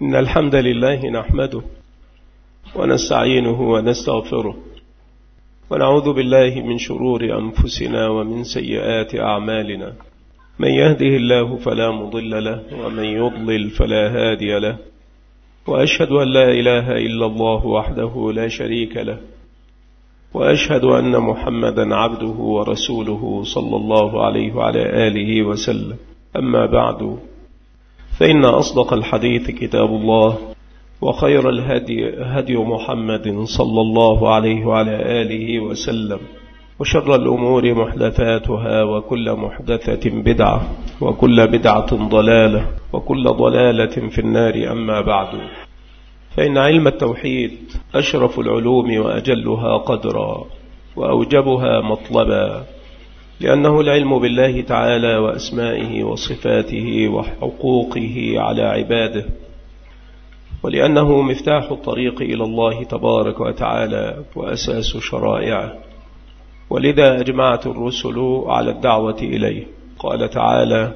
إن الحمد لله نحمده ونستعينه ونستغفره ونعوذ بالله من شرور أنفسنا ومن سيئات أعمالنا. من يهده الله فلا مضل له ومن يضلل فلا هادي له، وأشهد أن لا إله إلا الله وحده لا شريك له، وأشهد أن محمدا عبده ورسوله صلى الله عليه وعلى آله وسلم. أما بعد، فإن أصدق الحديث كتاب الله، وخير الهدي هدي محمد صلى الله عليه وعلى آله وسلم، وشر الأمور محدثاتها، وكل محدثة بدعة، وكل بدعة ضلالة، وكل ضلالة في النار. أما بعد، فإن علم التوحيد أشرف العلوم وأجلها قدرا وأوجبها مطلبا، لأنه العلم بالله تعالى وأسمائه وصفاته وحقوقه على عباده، ولأنه مفتاح الطريق إلى الله تبارك وتعالى وأساس شرائعه، ولذا أجمعت الرسل على الدعوة إليه. قال تعالى: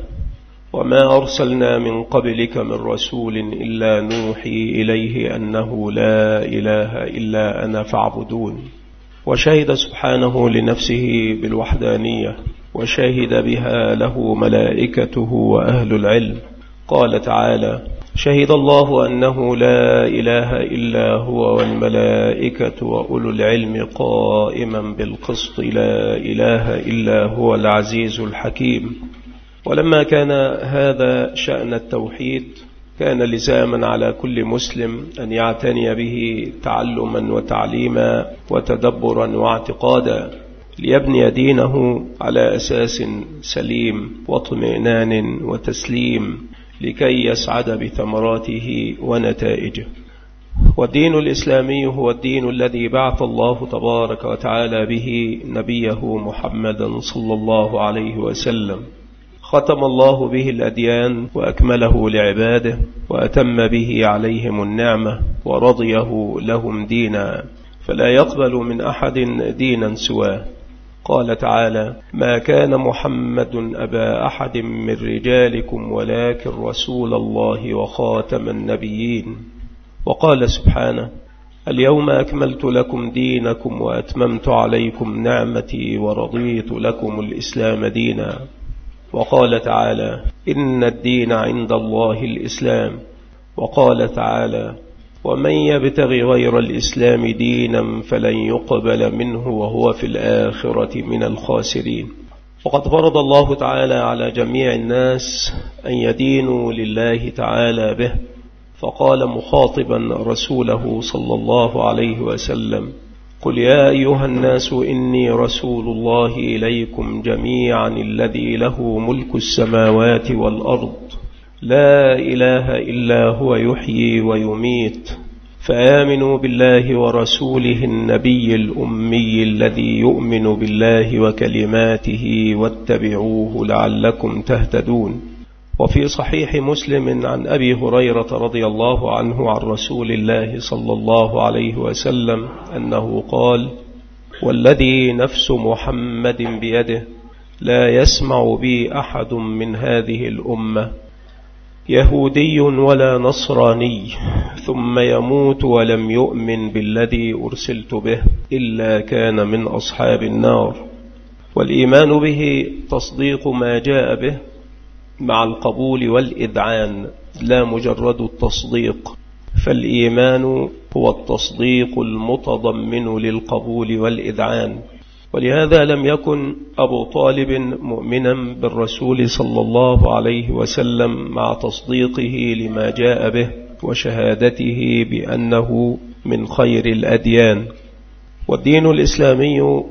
وما أرسلنا من قبلك من رسول إلا نوحي إليه أنه لا إله إلا أنا فاعبدون. وشهد سبحانه لنفسه بالوحدانية، وشهد بها له ملائكته وأهل العلم. قال تعالى: شهد الله أنه لا إله إلا هو والملائكة وأولو العلم قائما بالقسط لا إله إلا هو العزيز الحكيم. ولما كان هذا شأن التوحيد، كان لزاما على كل مسلم أن يعتني به تعلما وتعليما وتدبرا واعتقادا، ليبني دينه على أساس سليم واطمئنان وتسليم، لكي يسعد بثمراته ونتائجه. والدين الإسلامي هو الدين الذي بعث الله تبارك وتعالى به نبيه محمدا صلى الله عليه وسلم. ختم الله به الأديان وأكمله لعباده، وأتم به عليهم النعمة، ورضيه لهم دينا، فلا يقبل من أحد دينا سواه. قال تعالى: ما كان محمد أبا أحد من رجالكم ولكن رسول الله وخاتم النبيين. وقال سبحانه: اليوم أكملت لكم دينكم وأتممت عليكم نعمتي ورضيت لكم الإسلام دينا. وقال تعالى: إن الدين عند الله الإسلام. وقال تعالى: ومن يبتغي غير الإسلام دينا فلن يقبل منه وهو في الآخرة من الخاسرين. وقد فرض الله تعالى على جميع الناس أن يدينوا لله تعالى به، فقال مخاطبا رسوله صلى الله عليه وسلم: قل يا أيها الناس إني رسول الله إليكم جميعا الذي له ملك السماوات والأرض، لا إله إلا هو يحيي ويميت، فآمنوا بالله ورسوله النبي الأمي الذي يؤمن بالله وكلماته واتبعوه لعلكم تهتدون. وفي صحيح مسلم عن أبي هريرة رضي الله عنه عن رسول الله صلى الله عليه وسلم أنه قال: والذي نفس محمد بيده لا يسمع بي أحد من هذه الأمة يهودي ولا نصراني ثم يموت ولم يؤمن بالذي أرسلت به إلا كان من أصحاب النار. والإيمان به تصديق ما جاء به مع القبول والإذعان، لا مجرد التصديق، فالإيمان هو التصديق المتضمن للقبول والإذعان. ولهذا لم يكن أبو طالب مؤمنا بالرسول صلى الله عليه وسلم مع تصديقه لما جاء به وشهادته بأنه من خير الأديان. والدين الإسلامي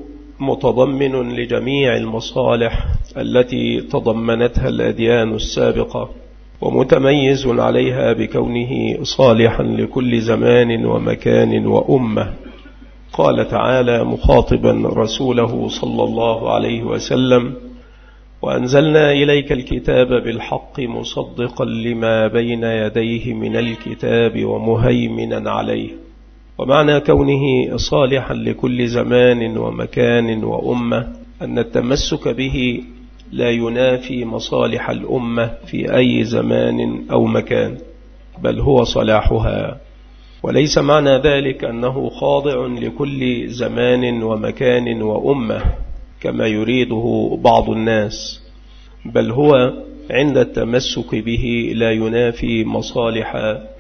متضمن لجميع المصالح التي تضمنتها الأديان السابقة، ومتميز عليها بكونه صالحا لكل زمان ومكان وأمة. قال تعالى مخاطبا رسوله صلى الله عليه وسلم: وأنزلنا إليك الكتاب بالحق مصدقا لما بين يديه من الكتاب ومهيمنا عليه. ومعنى كونه صالحا لكل زمان ومكان وأمة أن التمسك به لا ينافي مصالح الأمة في أي زمان أو مكان، بل هو صلاحها. وليس معنى ذلك أنه خاضع لكل زمان ومكان وأمة كما يريده بعض الناس، بل هو عند التمسك به لا ينافي مصالح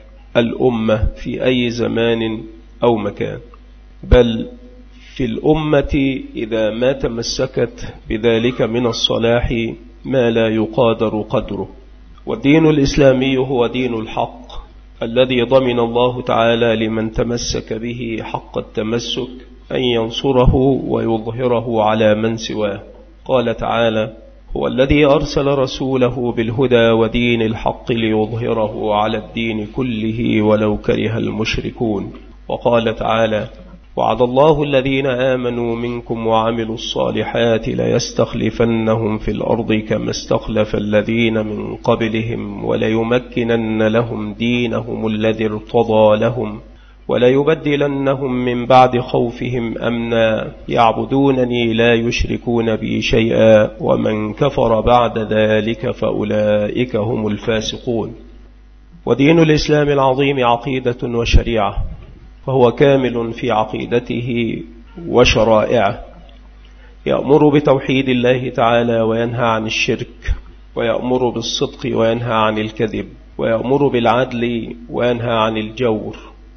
الأمة في أي زمان أو مكان، بل في الأمة إذا ما تمسكت بذلك من الصلاح ما لا يقادر قدره. والدين الإسلامي هو دين الحق الذي ضمن الله تعالى لمن تمسك به حق التمسك أن ينصره ويظهره على من سواه. قال تعالى: هو الذي أرسل رسوله بالهدى ودين الحق ليظهره على الدين كله ولو كره المشركون. وقال تعالى: وعد الله الذين آمنوا منكم وعملوا الصالحات ليستخلفنهم في الأرض كما استخلف الذين من قبلهم وليمكنن لهم دينهم الذي ارتضى لهم وليبدلنهم من بعد خوفهم أمنا يعبدونني لا يشركون بي شيئا ومن كفر بعد ذلك فأولئك هم الفاسقون. ودين الإسلام العظيم عقيدة وشريعة، فهو كامل في عقيدته وشرائعه، يأمر بتوحيد الله تعالى وينهى عن الشرك، ويأمر بالصدق وينهى عن الكذب، ويأمر بالعدل وينهى عن الجور.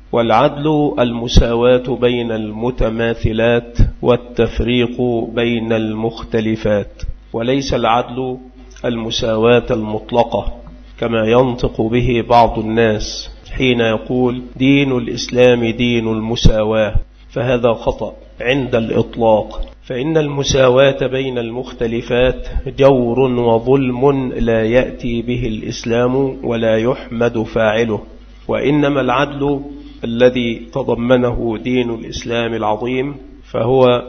والعدل المساواة بين المتماثلات والتفريق بين المختلفات، وليس العدل المساواة المطلقة كما ينطق به بعض الناس حين يقول دين الإسلام دين المساواة، فهذا خطأ عند الإطلاق، فإن المساواة بين المختلفات جور وظلم لا يأتي به الإسلام ولا يحمد فاعله. وإنما العدل الذي تضمنه دين الإسلام العظيم فهو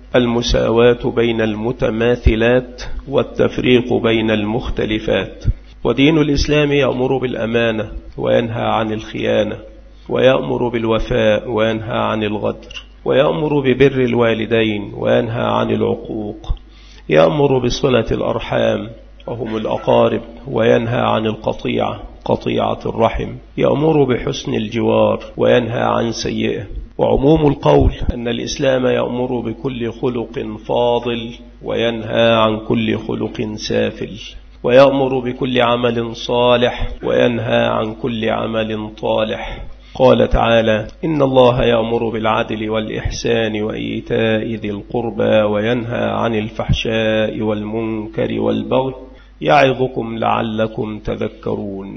المساواة بين المتماثلات والتفريق بين المختلفات. ودين الإسلام يأمر بالأمانة وينهى عن الخيانة، ويأمر بالوفاء وينهى عن الغدر، ويأمر ببر الوالدين وينهى عن العقوق، يأمر بصلة الأرحام وهم الأقارب وينهى عن القطيعة قطيعة الرحم، يأمر بحسن الجوار وينهى عن سيئه. وعموم القول أن الإسلام يأمر بكل خلق فاضل وينهى عن كل خلق سافل، ويأمر بكل عمل صالح وينهى عن كل عمل طالح. قال تعالى: إن الله يأمر بالعدل والإحسان وإيتاء ذي القربى وينهى عن الفحشاء والمنكر والبغي يعظكم لعلكم تذكرون.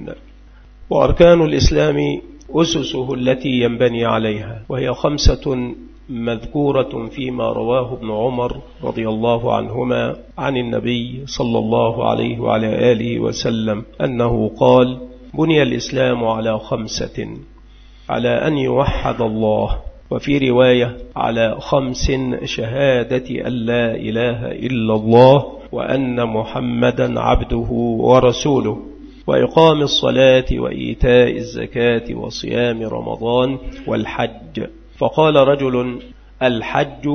وأركان الإسلام أسسه التي ينبني عليها، وهي 5 مذكورة فيما رواه ابن عمر رضي الله عنهما عن النبي صلى الله عليه وعلى آله وسلم أنه قال: بني الإسلام على 5: على أن يوحد الله، وفي رواية على 5: شهادة أن لا إله إلا الله وأن محمدا عبده ورسوله، وإقام الصلاة وإيتاء الزكاة وصيام رمضان والحج. فقال رجل: الحج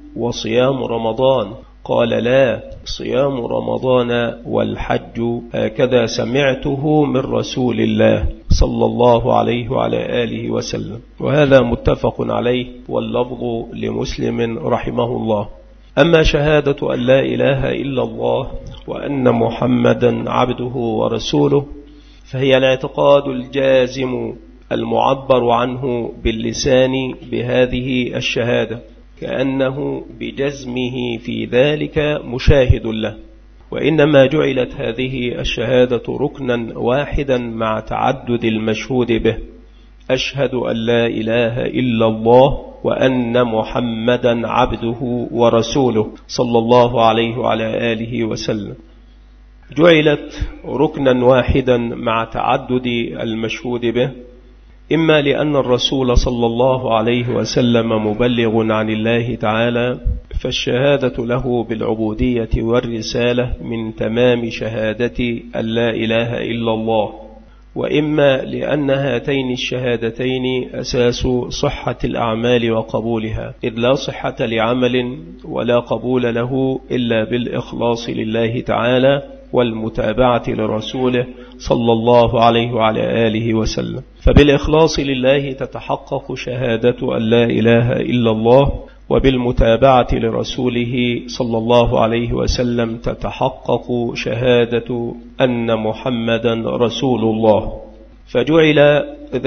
وصيام رمضان؟ قال: لا، صيام رمضان والحج، هكذا سمعته من رسول الله صلى الله عليه وعلى آله وسلم. وهذا متفق عليه، واللفظ لمسلم رحمه الله. أما شهادة أن لا إله إلا الله وأن محمدا عبده ورسوله فهي الاعتقاد الجازم المعبر عنه باللسان بهذه الشهادة، كأنه بجزمه في ذلك مشاهد له. وإنما جعلت هذه الشهادة ركنا واحدا مع تعدد المشهود به: أشهد أن لا إله إلا الله وأن محمدا عبده ورسوله صلى الله عليه وعلى آله وسلم. جعلت ركنا واحدا مع تعدد المشهود به، إما لأن الرسول صلى الله عليه وسلم مبلغ عن الله تعالى، فالشهادة له بالعبودية والرسالة من تمام شهادة أن لا إله إلا الله، وإما لأن هاتين الشهادتين أساس صحة الأعمال وقبولها، إذ لا صحة لعمل ولا قبول له إلا بالإخلاص لله تعالى والمتابعة لرسوله صلى الله عليه وعلى آله وسلم. فبالإخلاص لله تتحقق شهادة أن لا إله إلا الله، وبالمتابعة لرسوله صلى الله عليه وسلم تتحقق شهادة أن محمدا رسول الله. فجعل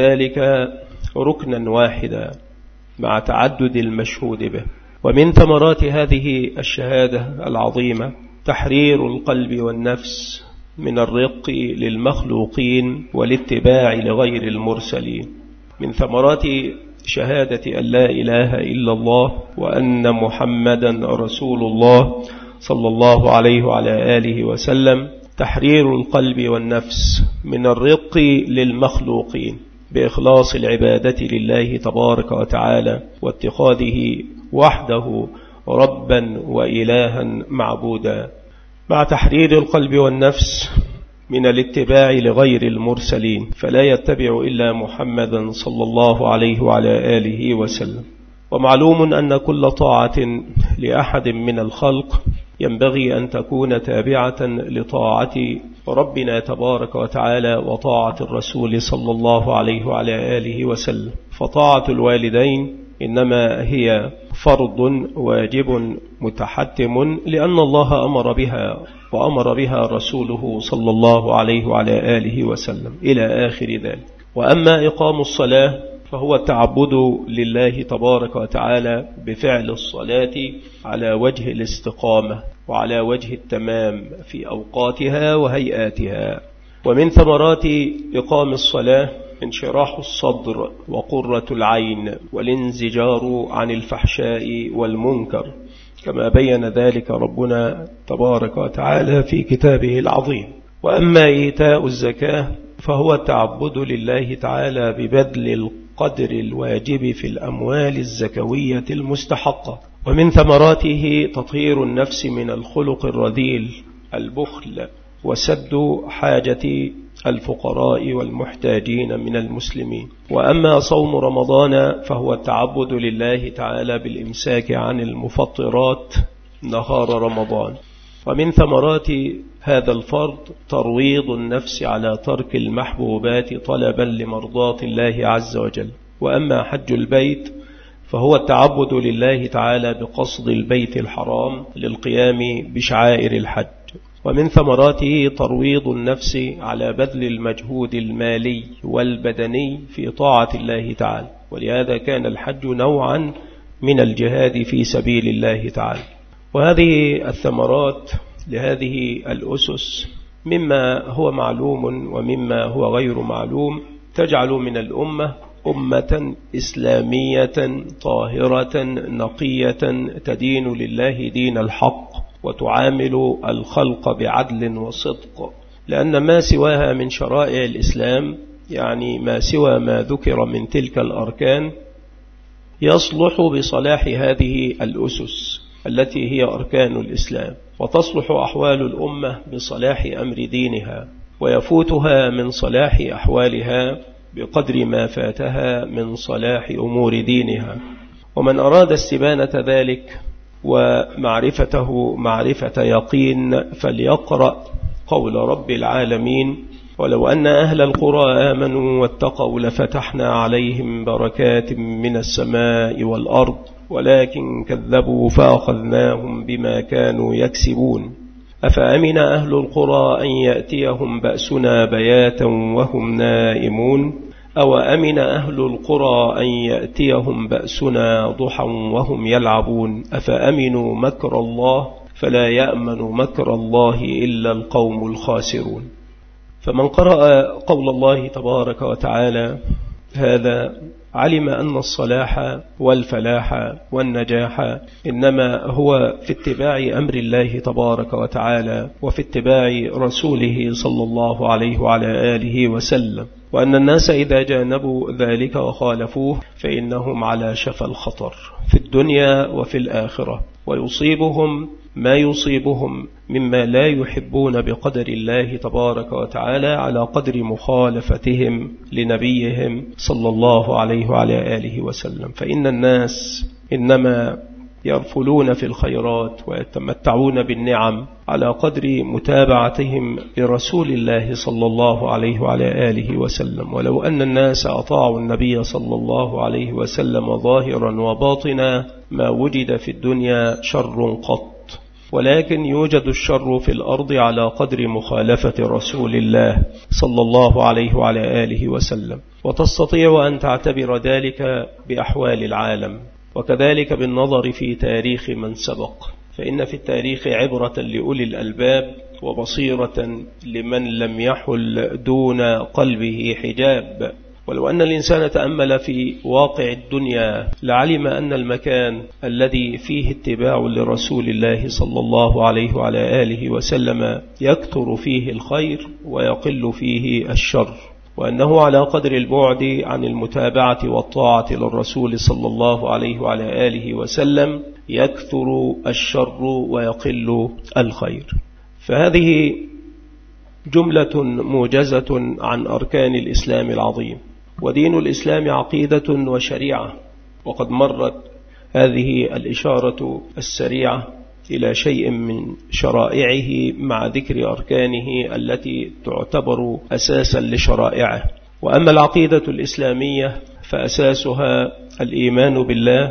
ذلك ركنا واحدا مع تعدد المشهود به. ومن ثمرات هذه الشهادة العظيمة تحرير القلب والنفس من الرق للمخلوقين والاتباع لغير المرسلين. من ثمرات شهادة أن لا إله إلا الله وأن محمدا رسول الله صلى الله عليه وعلى آله وسلم تحرير القلب والنفس من الرق للمخلوقين بإخلاص العبادة لله تبارك وتعالى، واتخاذه وحده ربا وإلها معبودا، مع تحرير القلب والنفس من الاتباع لغير المرسلين، فلا يتبع إلا محمدا صلى الله عليه وعلى آله وسلم. ومعلوم أن كل طاعة لأحد من الخلق ينبغي أن تكون تابعة لطاعة ربنا تبارك وتعالى وطاعة الرسول صلى الله عليه وعلى آله وسلم. فطاعة الوالدين إنما هي فرض واجب متحتم لأن الله أمر بها وأمر بها رسوله صلى الله عليه وعلى آله وسلم إلى آخر ذلك. وأما إقام الصلاة فهو التعبد لله تبارك وتعالى بفعل الصلاة على وجه الاستقامة وعلى وجه التمام في أوقاتها وهيئاتها. ومن ثمرات إقام الصلاة انشراح الصدر وقرة العين والانزجار عن الفحشاء والمنكر، كما بين ذلك ربنا تبارك وتعالى في كتابه العظيم. وأما إيتاء الزكاة فهو التعبد لله تعالى ببذل القدر الواجب في الأموال الزكوية المستحقة. ومن ثمراته تطهير النفس من الخلق الرذيل البخل وسد حاجة الفقراء والمحتاجين من المسلمين. وأما صوم رمضان فهو التعبد لله تعالى بالإمساك عن المفطرات نهار رمضان. ومن ثمرات هذا الفرض ترويض النفس على ترك المحبوبات طلبا لمرضاة الله عز وجل. وأما حج البيت فهو التعبد لله تعالى بقصد البيت الحرام للقيام بشعائر الحج. ومن ثمراته ترويض النفس على بذل المجهود المالي والبدني في طاعة الله تعالى، ولهذا كان الحج نوعا من الجهاد في سبيل الله تعالى. وهذه الثمرات لهذه الأسس مما هو معلوم ومما هو غير معلوم تجعل من الأمة أمة إسلامية طاهرة نقية تدين لله دين الحق وتعامل الخلق بعدل وصدق، لأن ما سواها من شرائع الإسلام يعني ما سوى ما ذكر من تلك الأركان يصلح بصلاح هذه الأسس التي هي أركان الإسلام، وتصلح أحوال الأمة بصلاح أمر دينها، ويفوتها من صلاح أحوالها بقدر ما فاتها من صلاح أمور دينها. ومن أراد استبانة ذلك ومعرفته معرفة يقين فليقرأ قول رب العالمين: ولو أن أهل القرى آمنوا واتقوا لفتحنا عليهم بركات من السماء والأرض ولكن كذبوا فأخذناهم بما كانوا يكسبون. أفأمن أهل القرى أن يأتيهم بأسنا بياتا وهم نائمون أو أمن أهل القرى أن يأتيهم بأسنا ضحى وهم يلعبون أفأمنوا مكر الله فلا يأمن مكر الله إلا القوم الخاسرون. فمن قرأ قول الله تبارك وتعالى هذا علم أن الصلاح والفلاح والنجاح إنما هو في اتباع أمر الله تبارك وتعالى وفي اتباع رسوله صلى الله عليه وعلى آله وسلم، وأن الناس إذا جانبوا ذلك وخالفوه فإنهم على شفا الخطر في الدنيا وفي الآخرة، ويصيبهم ما يصيبهم مما لا يحبون بقدر الله تبارك وتعالى على قدر مخالفتهم لنبيهم صلى الله عليه وعلى آله وسلم. فإن الناس إنما يرفلون في الخيرات ويتمتعون بالنعم على قدر متابعتهم لرسول الله صلى الله عليه وعلى آله وسلم. ولو أن الناس أطاعوا النبي صلى الله عليه وسلم ظاهرا وباطنا ما وجد في الدنيا شر قط، ولكن يوجد الشر في الأرض على قدر مخالفة رسول الله صلى الله عليه وعلى آله وسلم. وتستطيع أن تعتبر ذلك بأحوال العالم، وكذلك بالنظر في تاريخ من سبق، فإن في التاريخ عبرة لأولي الألباب وبصيرة لمن لم يحل دون قلبه حجاب. ولو أن الإنسان تأمل في واقع الدنيا لعلم أن المكان الذي فيه اتباع لرسول الله صلى الله عليه وعلى آله وسلم يكثر فيه الخير ويقل فيه الشر، وأنه على قدر البعد عن المتابعة والطاعة للرسول صلى الله عليه وعلى آله وسلم يكثر الشر ويقل الخير. فهذه جملة موجزة عن أركان الإسلام العظيم. ودين الإسلام عقيدة وشريعة، وقد مرت هذه الإشارة السريعة إلى شيء من شرائعه مع ذكر أركانه التي تعتبر أساسا لشرائعه. وأما العقيدة الإسلامية فأساسها الإيمان بالله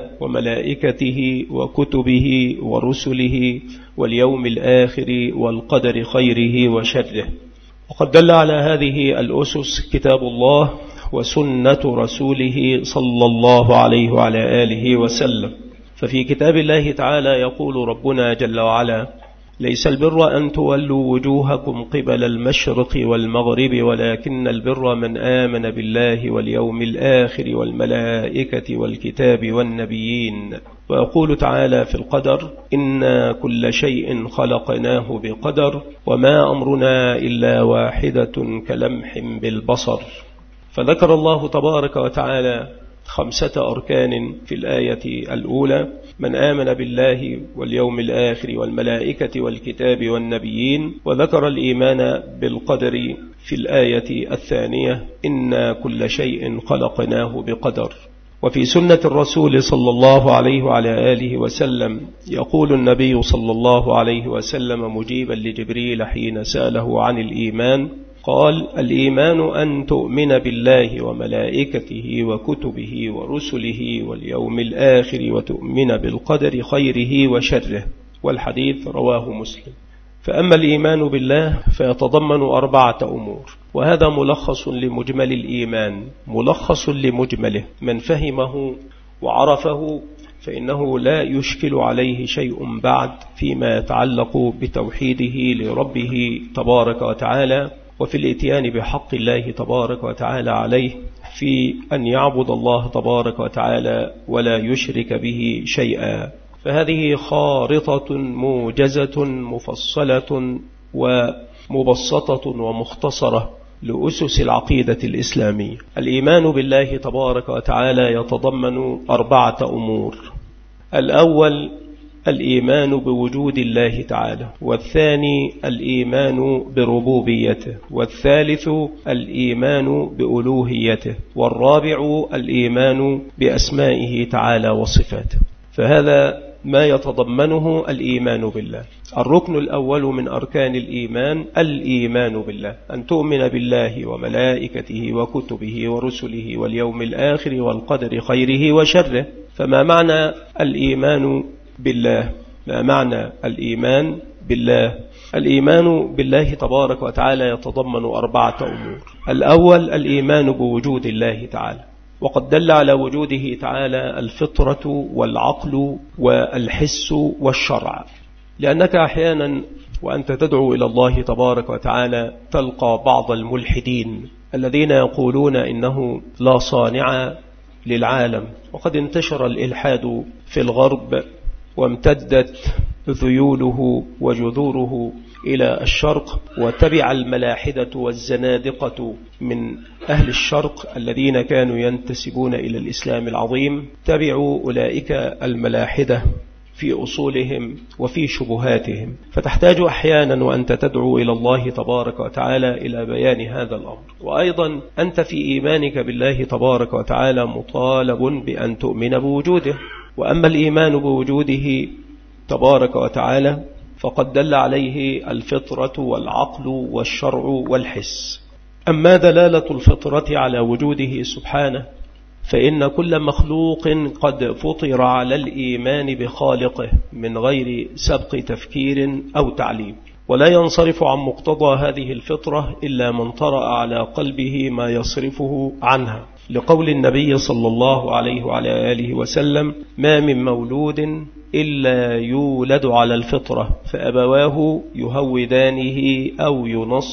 وملائكته وكتبه ورسله واليوم الآخر والقدر خيره وشره. وقد دل على هذه الأسس كتاب الله وسنة رسوله صلى الله عليه وعلى آله وسلم. ففي كتاب الله تعالى يقول ربنا جل وعلا: ليس البر أن تولوا وجوهكم قبل المشرق والمغرب ولكن البر من آمن بالله واليوم الآخر والملائكة والكتاب والنبيين. ويقول تعالى في القدر: إنا كل شيء خلقناه بقدر وما أمرنا إلا واحدة كلمح بالبصر. فذكر الله تبارك وتعالى 5 أركان في الآية الأولى: من آمن بالله واليوم الآخر والملائكة والكتاب والنبيين. وذكر الإيمان بالقدر في الآية الثانية: إنا كل شيء خلقناه بقدر. وفي سنة الرسول صلى الله عليه وعلى آله وسلم يقول النبي صلى الله عليه وسلم مجيبا لجبريل حين سأله عن الإيمان قال: الإيمان أن تؤمن بالله وملائكته وكتبه ورسله واليوم الآخر وتؤمن بالقدر خيره وشره. والحديث رواه مسلم. فأما الإيمان بالله فيتضمن 4 أمور، وهذا ملخص لمجمل الإيمان، ملخص لمجمله. من فهمه وعرفه فإنه لا يشكل عليه شيء بعد فيما يتعلق بتوحيده لربه تبارك وتعالى، وفي الاتيان بحق الله تبارك وتعالى عليه في أن يعبد الله تبارك وتعالى ولا يشرك به شيئا. فهذه خارطة موجزة مفصلة ومبسطة ومختصرة لأسس العقيدة الإسلامية. الإيمان بالله تبارك وتعالى يتضمن 4 أمور: الأول الإيمان بوجود الله تعالى، والثاني الإيمان بربوبيته، والثالث الإيمان بألوهيته، والرابع الإيمان بأسمائه تعالى وصفاته. فهذا ما يتضمنه الإيمان بالله. الركن الأول من أركان الإيمان الإيمان بالله، أن تؤمن بالله وملائكته وكتبه ورسله واليوم الآخر والقدر خيره وشره. فما معنى الإيمان بالله؟ ما معنى الإيمان بالله؟ الإيمان بالله تبارك وتعالى يتضمن 4 أمور. الأول الإيمان بوجود الله تعالى، وقد دل على وجوده تعالى الفطرة والعقل والحس والشرع. لأنك أحيانا وأنت تدعو إلى الله تبارك وتعالى تلقى بعض الملحدين الذين يقولون إنه لا صانع للعالم، وقد انتشر الإلحاد في الغرب وامتدت ذيوله وجذوره إلى الشرق، وتبع الملاحدة والزنادقة من أهل الشرق الذين كانوا ينتسبون إلى الإسلام العظيم، تبعوا أولئك الملاحدة في أصولهم وفي شبهاتهم. فتحتاج أحيانا وأنت تدعو إلى الله تبارك وتعالى إلى بيان هذا الأمر. وأيضا أنت في إيمانك بالله تبارك وتعالى مطالب بأن تؤمن بوجوده، وأما الإيمان بوجوده تبارك وتعالى فقد دل عليه الفطرة والعقل والشرع والحس. أما دلالة الفطرة على وجوده سبحانه فإن كل مخلوق قد فطر على الإيمان بخالقه من غير سبق تفكير أو تعليم، ولا ينصرف عن مقتضى هذه الفطرة إلا من طرأ على قلبه ما يصرفه عنها، لقول النبي صلى الله عليه وعلى آله وسلم: ما من مولود إلا يولد على الفطرة فأبواه يهودانه أو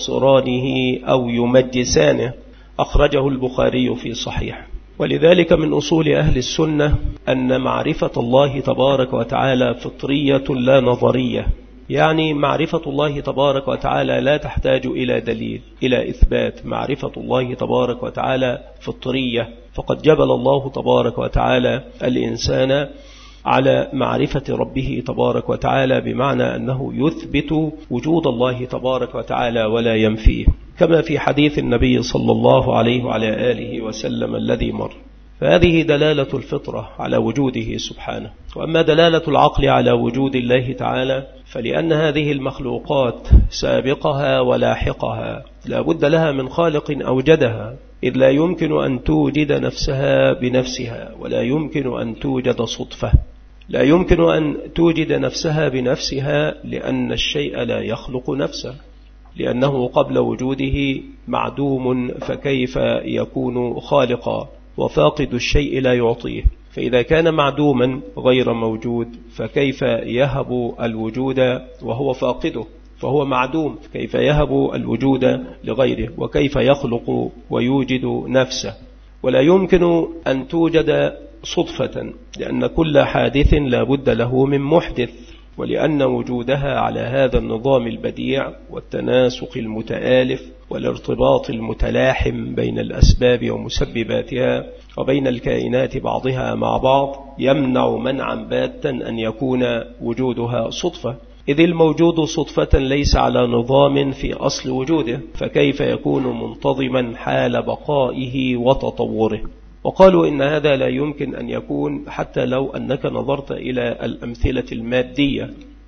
ينصرانه أو يمجسانه. أخرجه البخاري في صحيح. ولذلك من أصول أهل السنة أن معرفة الله تبارك وتعالى فطرية لا نظرية، يعني معرفة الله تبارك وتعالى لا تحتاج إلى دليل إلى إثبات. معرفة الله تبارك وتعالى فطرية، فقد جبل الله تبارك وتعالى الإنسان على معرفة ربه تبارك وتعالى، بمعنى أنه يثبت وجود الله تبارك وتعالى ولا ينفيه، كما في حديث النبي صلى الله عليه وعلى آله وسلم الذي مر. فهذه دلالة الفطرة على وجوده سبحانه. وأما دلالة العقل على وجود الله تعالى فلأن هذه المخلوقات سابقها ولاحقها لا بد لها من خالق أوجدها، إذ لا يمكن أن توجد نفسها بنفسها، ولا يمكن أن توجد صدفة. لا يمكن أن توجد نفسها بنفسها لأن الشيء لا يخلق نفسه، لأنه قبل وجوده معدوم، فكيف يكون خالقا؟ وفاقد الشيء لا يعطيه. فإذا كان معدوما غير موجود فكيف يهب الوجود وهو فاقده؟ فهو معدوم، كيف يهب الوجود لغيره؟ وكيف يخلق ويوجد نفسه؟ ولا يمكن أن توجد صدفة، لأن كل حادث لا بد له من محدث، ولأن وجودها على هذا النظام البديع والتناسق المتآلف والارتباط المتلاحم بين الأسباب ومسبباتها وبين الكائنات بعضها مع بعض يمنع منعا باتا أن يكون وجودها صدفة، إذ الموجود صدفة ليس على نظام في أصل وجوده، فكيف يكون منتظما حال بقائه وتطوره؟ وقالوا إن هذا لا يمكن أن يكون حتى لو أنك نظرت إلى الأمثلة المادية،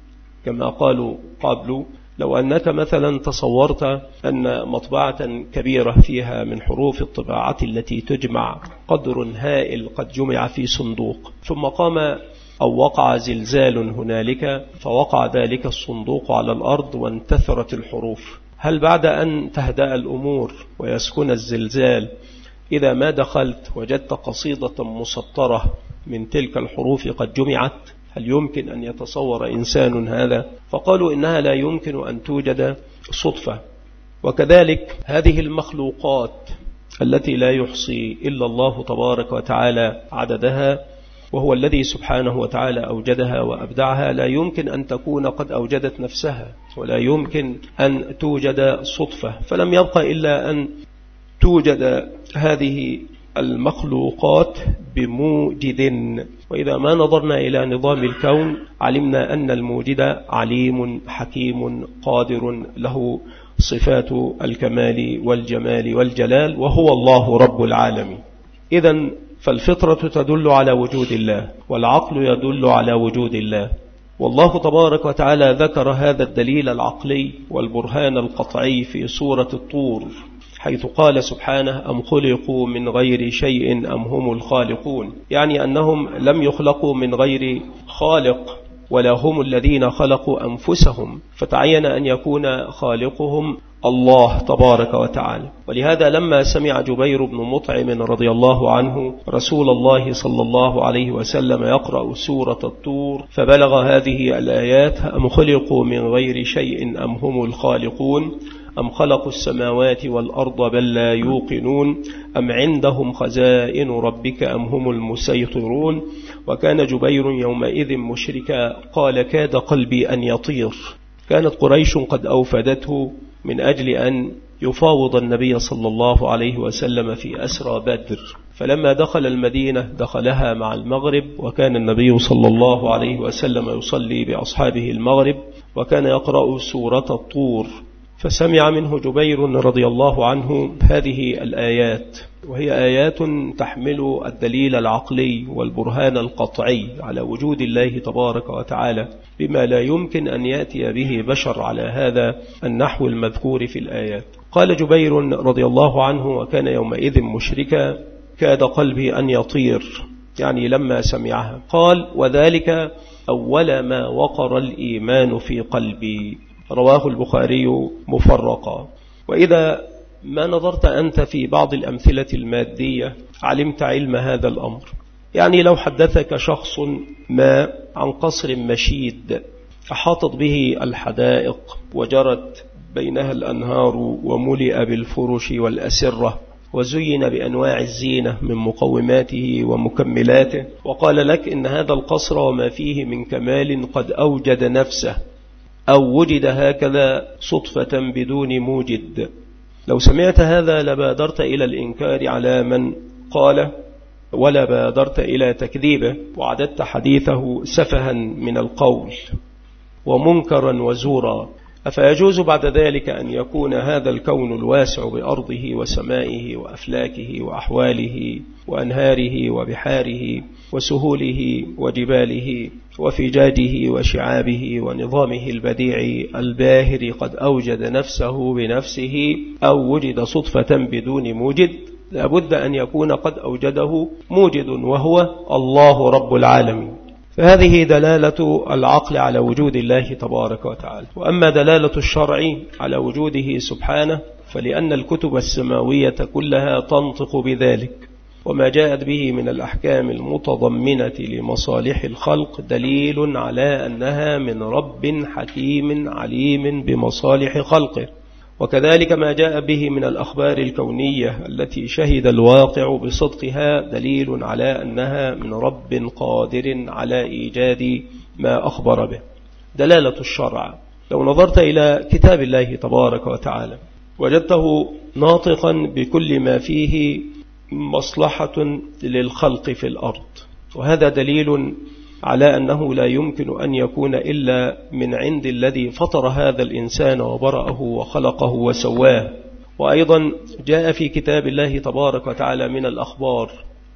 كما قالوا قبل، لو أنك مثلا تصورت أن مطبعة كبيرة فيها من حروف الطباعة التي تجمع قدر هائل قد جمع في صندوق، ثم قام أو وقع زلزال هنالك فوقع ذلك الصندوق على الأرض وانتثرت الحروف، هل بعد أن تهدأ الأمور ويسكن الزلزال إذا ما دخلت وجدت قصيدة مسطرة من تلك الحروف قد جمعت؟ هل يمكن أن يتصور إنسان هذا؟ فقالوا إنها لا يمكن أن توجد صدفة. وكذلك هذه المخلوقات التي لا يحصي إلا الله تبارك وتعالى عددها، وهو الذي سبحانه وتعالى أوجدها وأبدعها، لا يمكن أن تكون قد أوجدت نفسها، ولا يمكن أن توجد صدفة، فلم يبقى إلا أن توجد هذه المخلوقات بموجد. وإذا ما نظرنا إلى نظام الكون علمنا أن الموجد عليم حكيم قادر له صفات الكمال والجمال والجلال، وهو الله رب العالمين. إذن فالفطرة تدل على وجود الله، والعقل يدل على وجود الله، والله تبارك وتعالى ذكر هذا الدليل العقلي والبرهان القطعي في سورة الطور، حيث قال سبحانه: أم خلقوا من غير شيء أم هم الخالقون، يعني أنهم لم يخلقوا من غير خالق، ولا هم الذين خلقوا أنفسهم، فتعين أن يكون خالقهم الله تبارك وتعالى. ولهذا لما سمع جبير بن مطعم رضي الله عنه رسول الله صلى الله عليه وسلم يقرأ سورة الطور فبلغ هذه الآيات: أم خلقوا من غير شيء أم هم الخالقون، أم خلقوا السماوات والأرض بل لا يوقنون، أم عندهم خزائن ربك أم هم المسيطرون. وكان جبير يومئذ مشركا، قال: كاد قلبي أن يطير. كانت قريش قد أوفدته من أجل أن يفاوض النبي صلى الله عليه وسلم في أسرى بدر، فلما دخل المدينة دخلها مع المغرب، وكان النبي صلى الله عليه وسلم يصلي بأصحابه المغرب، وكان يقرأ سورة الطور، فسمع منه جبير رضي الله عنه هذه الآيات، وهي آيات تحمل الدليل العقلي والبرهان القطعي على وجود الله تبارك وتعالى بما لا يمكن أن يأتي به بشر على هذا النحو المذكور في الآيات. قال جبير رضي الله عنه وكان يومئذ مشركا: كاد قلبي أن يطير، يعني لما سمعها. قال: وذلك أول ما وقر الإيمان في قلبي. رواه البخاري مفرقا. وإذا ما نظرت أنت في بعض الأمثلة المادية علمت علم هذا الأمر. يعني لو حدثك شخص ما عن قصر مشيد أحاطت به الحدائق وجرت بينها الأنهار وملئ بالفرش والأسرة وزين بأنواع الزينة من مقوماته ومكملاته، وقال لك إن هذا القصر وما فيه من كمال قد أوجد نفسه أو وجد هكذا صدفة بدون موجد، لو سمعت هذا لبادرت إلى الإنكار على من قال، ولا بادرت إلى تكذيبه، وعددت حديثه سفها من القول ومنكرا وزورا. أفيجوز بعد ذلك أن يكون هذا الكون الواسع بأرضه وسمائه وأفلاكه وأحواله وأنهاره وبحاره وسهوله وجباله وفجاجه وشعابه ونظامه البديع الباهر قد أوجد نفسه بنفسه أو وجد صدفة بدون موجد؟ لابد أن يكون قد أوجده موجد وهو الله رب العالمين. فهذه دلالة العقل على وجود الله تبارك وتعالى. وأما دلالة الشرع على وجوده سبحانه فلأن الكتب السماوية كلها تنطق بذلك، وما جاءت به من الأحكام المتضمنة لمصالح الخلق دليل على أنها من رب حكيم عليم بمصالح خلقه، وكذلك ما جاء به من الأخبار الكونية التي شهد الواقع بصدقها دليل على أنها من رب قادر على إيجاد ما أخبر به. دلالة الشرع، لو نظرت إلى كتاب الله تبارك وتعالى وجدته ناطقا بكل ما فيه مصلحة للخلق في الأرض، وهذا دليل على أنه لا يمكن أن يكون إلا من عند الذي فطر هذا الإنسان وبرأه وخلقه وسواه. وأيضا جاء في كتاب الله تبارك وتعالى من الأخبار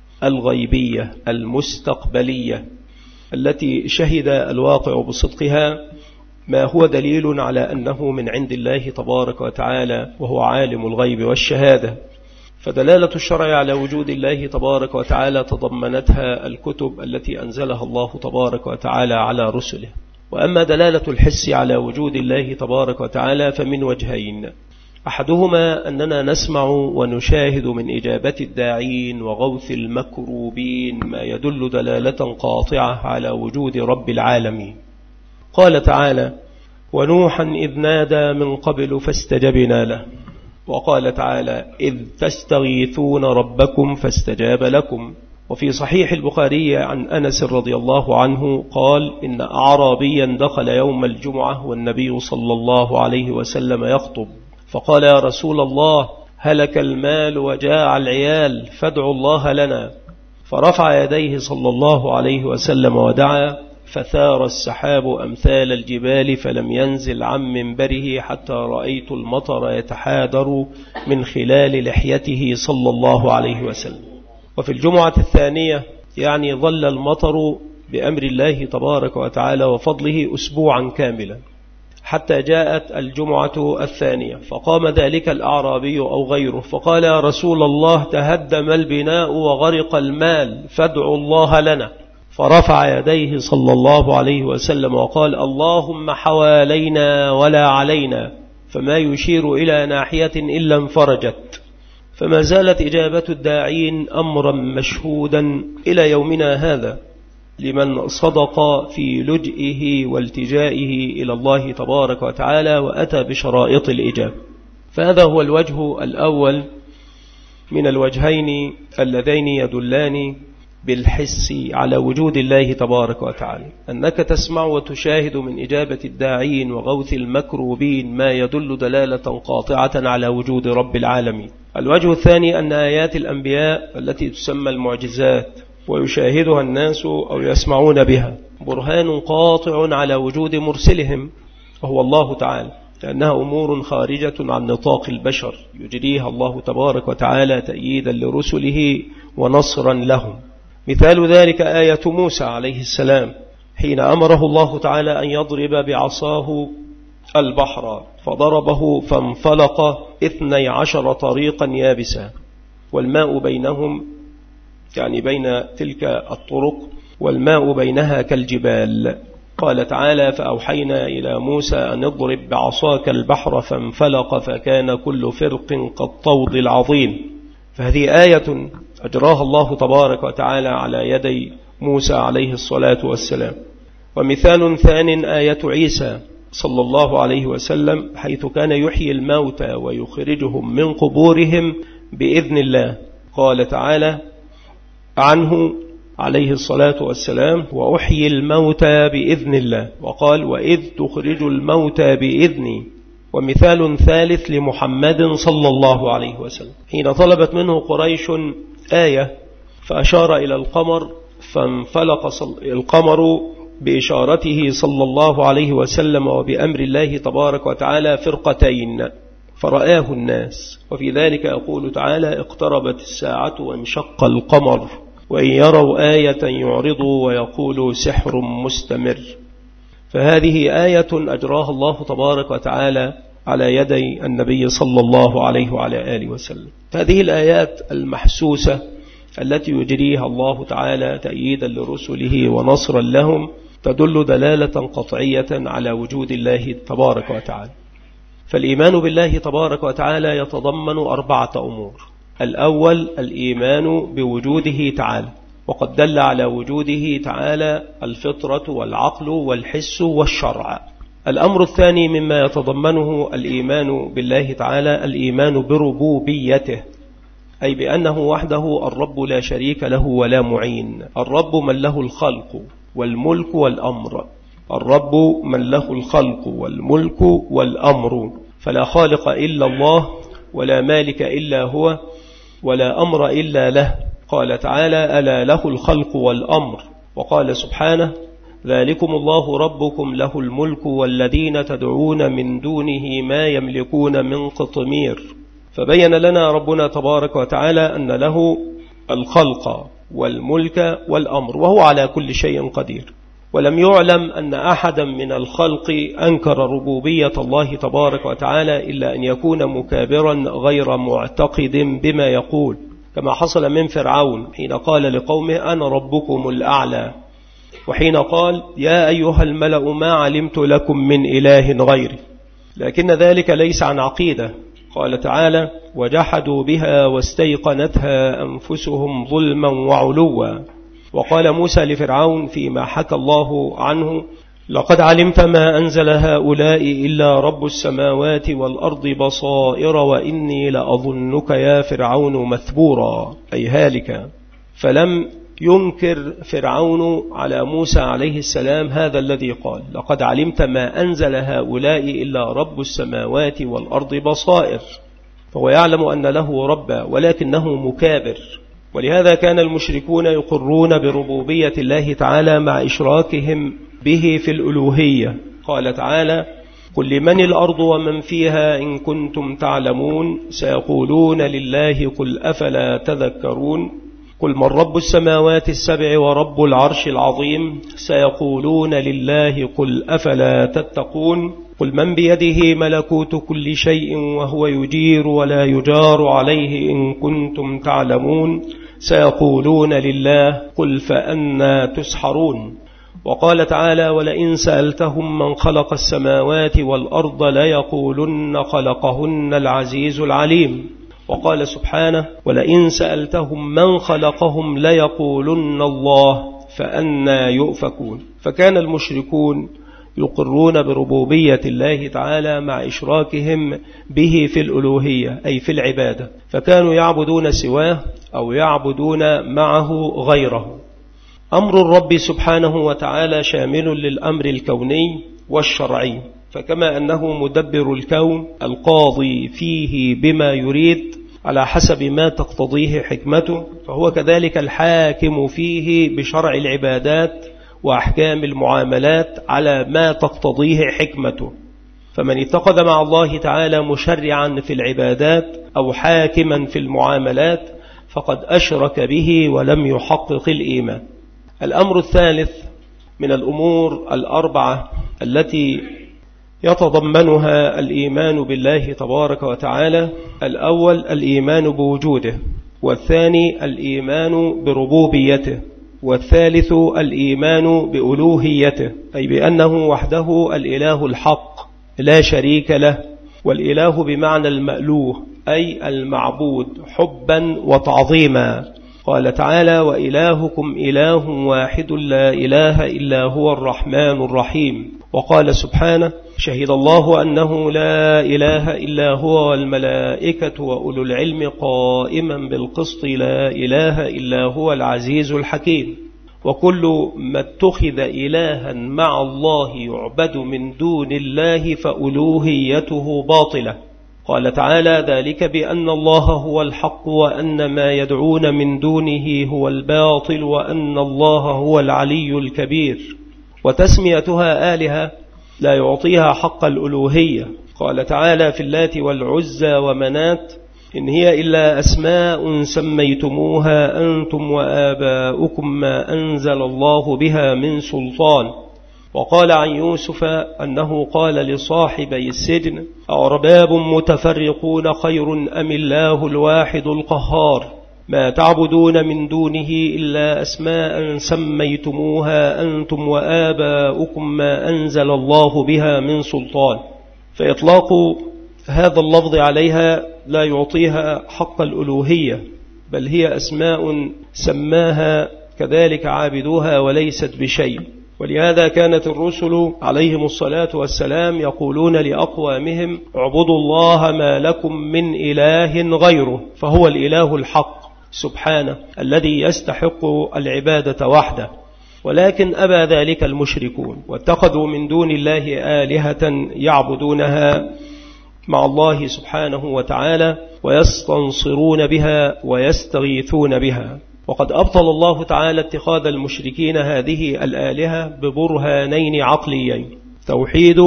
الغيبية المستقبلية التي شهد الواقع بصدقها ما هو دليل على أنه من عند الله تبارك وتعالى وهو عالم الغيب والشهادة. فدلالة الشرع على وجود الله تبارك وتعالى تضمنتها الكتب التي أنزلها الله تبارك وتعالى على رسله. وأما دلالة الحس على وجود الله تبارك وتعالى فمن وجهين: أحدهما أننا نسمع ونشاهد من إجابة الداعين وغوث المكروبين ما يدل دلالة قاطعة على وجود رب العالمين. قال تعالى: ونوحا إذ نادى من قبل فاستجبنا له. وقال تعالى: إذ تستغيثون ربكم فاستجاب لكم. وفي صحيح البخاري عن أنس رضي الله عنه قال: إن أعرابيا دخل يوم الجمعة والنبي صلى الله عليه وسلم يخطب، فقال: يا رسول الله، هلك المال وجاع العيال فادعوا الله لنا. فرفع يديه صلى الله عليه وسلم ودعا، فثار السحاب أمثال الجبال فلم ينزل عن منبره حتى رأيت المطر يتحادر من خلال لحيته صلى الله عليه وسلم. وفي الجمعة الثانية يعني ظل المطر بأمر الله تبارك وتعالى وفضله أسبوعا كاملا حتى جاءت الجمعة الثانية، فقام ذلك الأعرابي أو غيره فقال: يا رسول الله، تهدم البناء وغرق المال فادعوا الله لنا. فرفع يديه صلى الله عليه وسلم وقال: اللهم حوالينا ولا علينا، فما يشير إلى ناحية إلا انفرجت. فما زالت إجابة الداعين أمرا مشهودا إلى يومنا هذا لمن صدق في لجئه والتجائه إلى الله تبارك وتعالى وأتى بشرائط الإجابة. فهذا هو الوجه الأول من الوجهين اللذين يدلان بالحس على وجود الله تبارك وتعالى، أنك تسمع وتشاهد من إجابة الداعين وغوث المكروبين ما يدل دلالة قاطعة على وجود رب العالمين. الوجه الثاني أن آيات الأنبياء التي تسمى المعجزات ويشاهدها الناس أو يسمعون بها برهان قاطع على وجود مرسلهم وهو الله تعالى، لأنها أمور خارجة عن نطاق البشر يجريها الله تبارك وتعالى تأييدا لرسله ونصرا لهم. مثال ذلك آية موسى عليه السلام حين أمره الله تعالى أن يضرب بعصاه البحر فضربه فانفلق 12 طريقا يابسا، والماء بينهم يعني بين تلك الطرق والماء بينها كالجبال. قال تعالى: فأوحينا إلى موسى أن اضرب بعصاك البحر فانفلق فكان كل فرق كالطود العظيم. فهذه آية أجراها الله تبارك وتعالى على يدي موسى عليه الصلاة والسلام. ومثال ثان آية عيسى صلى الله عليه وسلم حيث كان يحيي الموتى ويخرجهم من قبورهم بإذن الله. قال تعالى عنه عليه الصلاة والسلام: وأحيي الموتى بإذن الله، وقال: وإذ تخرج الموتى بإذني. ومثال ثالث لمحمد صلى الله عليه وسلم حين طلبت منه قريش آية فأشار إلى القمر فانفلق القمر بإشارته صلى الله عليه وسلم وبأمر الله تبارك وتعالى فرقتين فرآه الناس. وفي ذلك يقول تعالى: اقتربت الساعة وانشق القمر وإن يروا آية يعرضوا ويقولوا سحر مستمر. فهذه آية أجراها الله تبارك وتعالى على يدي النبي صلى الله عليه وعلى آله وسلم. هذه الآيات المحسوسة التي يجريها الله تعالى تأييدا لرسله ونصرا لهم تدل دلالة قطعية على وجود الله تبارك وتعالى. فالإيمان بالله تبارك وتعالى يتضمن 4 أمور. الأول الإيمان بوجوده تعالى، وقد دل على وجوده تعالى الفطرة والعقل والحس والشرع. الأمر الثاني مما يتضمنه الإيمان بالله تعالى الإيمان بربوبيته، أي بأنه وحده الرب لا شريك له ولا معين. الرب من له الخلق والملك والأمر، الرب من له الخلق والملك والأمر، فلا خالق إلا الله ولا مالك إلا هو ولا أمر إلا له. قال تعالى: ألا له الخلق والأمر. وقال سبحانه: ذلكم الله ربكم له الملك والذين تدعون من دونه ما يملكون من قطمير. فبين لنا ربنا تبارك وتعالى أن له الخلق والملك والأمر وهو على كل شيء قدير. ولم يعلم أن أحدا من الخلق أنكر ربوبية الله تبارك وتعالى إلا أن يكون مكابرا غير معتقد بما يقول، كما حصل من فرعون حين قال لقومه: أنا ربكم الأعلى، وحين قال: يا أيها الملأ ما علمت لكم من إله غيري. لكن ذلك ليس عن عقيدة. قال تعالى: وجحدوا بها واستيقنتها أنفسهم ظلما وعلوا. وقال موسى لفرعون فيما حكى الله عنه: لقد علمت ما أنزل هؤلاء إلا رب السماوات والأرض بصائر وإني لأظنك يا فرعون مثبورا، أي هالكا. فلم ينكر فرعون على موسى عليه السلام هذا الذي قال: لقد علمت ما أنزل هؤلاء إلا رب السماوات والأرض بصائر. فهو يعلم أن له ربا ولكنه مكابر. ولهذا كان المشركون يقرون بربوبية الله تعالى مع إشراكهم به في الألوهية. قال تعالى: قل لمن الأرض ومن فيها إن كنتم تعلمون سيقولون لله قل أفلا تذكرون. قل من رب السماوات السبع ورب العرش العظيم سيقولون لله قل أفلا تتقون. قل من بيده ملكوت كل شيء وهو يجير ولا يجار عليه إن كنتم تعلمون سيقولون لله قل فأنا تسحرون. وقال تعالى: ولئن سألتهم من خلق السماوات والأرض ليقولن خلقهن العزيز العليم. وقال سبحانه: ولئن سألتهم من خلقهم ليقولن الله فأنا يؤفكون. فكان المشركون يقرون بربوبية الله تعالى مع إشراكهم به في الألوهية أي في العبادة، فكانوا يعبدون سواه أو يعبدون معه غيره. أمر الرب سبحانه وتعالى شامل للأمر الكوني والشرعي، فكما أنه مدبر الكون القاضي فيه بما يريد على حسب ما تقتضيه حكمته، فهو كذلك الحاكم فيه بشرع العبادات وأحكام المعاملات على ما تقتضيه حكمته. فمن اتخذ مع الله تعالى مشرعا في العبادات أو حاكما في المعاملات فقد أشرك به ولم يحقق الإيمان. الأمر الثالث من الأمور الأربعة التي يتضمنها الإيمان بالله تبارك وتعالى: الأول الإيمان بوجوده، والثاني الإيمان بربوبيته، والثالث الإيمان بألوهيته، أي بأنه وحده الإله الحق لا شريك له، والإله بمعنى المألوه أي المعبود حبا وتعظيما. قال تعالى: وإلهكم إله واحد لا إله إلا هو الرحمن الرحيم. وقال سبحانه: شهد الله أنه لا إله إلا هو والملائكة وأولو العلم قائما بالقسط لا إله إلا هو العزيز الحكيم. وكل ما اتخذ إلها مع الله يعبد من دون الله فألوهيته باطلة. قال تعالى: ذلك بأن الله هو الحق وأن ما يدعون من دونه هو الباطل وأن الله هو العلي الكبير. وتسميتها آلهة لا يعطيها حق الألوهية. قال تعالى في اللات والعزى ومنات: إن هي إلا أسماء سميتموها أنتم وآباؤكم ما أنزل الله بها من سلطان. وقال عن يوسف أنه قال لصاحبي السجن: أأرباب متفرقون خير أم الله الواحد القهار ما تعبدون من دونه إلا أسماء سميتموها أنتم وآباؤكم ما أنزل الله بها من سلطان. فإطلاق هذا اللفظ عليها لا يعطيها حق الألوهية، بل هي أسماء سماها كذلك عابدوها وليست بشيء. ولهذا كانت الرسل عليهم الصلاة والسلام يقولون لأقوامهم: اعبدوا الله ما لكم من إله غيره، فهو الإله الحق سبحانه الذي يستحق العبادة وحده. ولكن أبى ذلك المشركون واتخذوا من دون الله آلهة يعبدونها مع الله سبحانه وتعالى ويستنصرون بها ويستغيثون بها. وقد أبطل الله تعالى اتخاذ المشركين هذه الآلهة ببرهانين عقليين: توحيد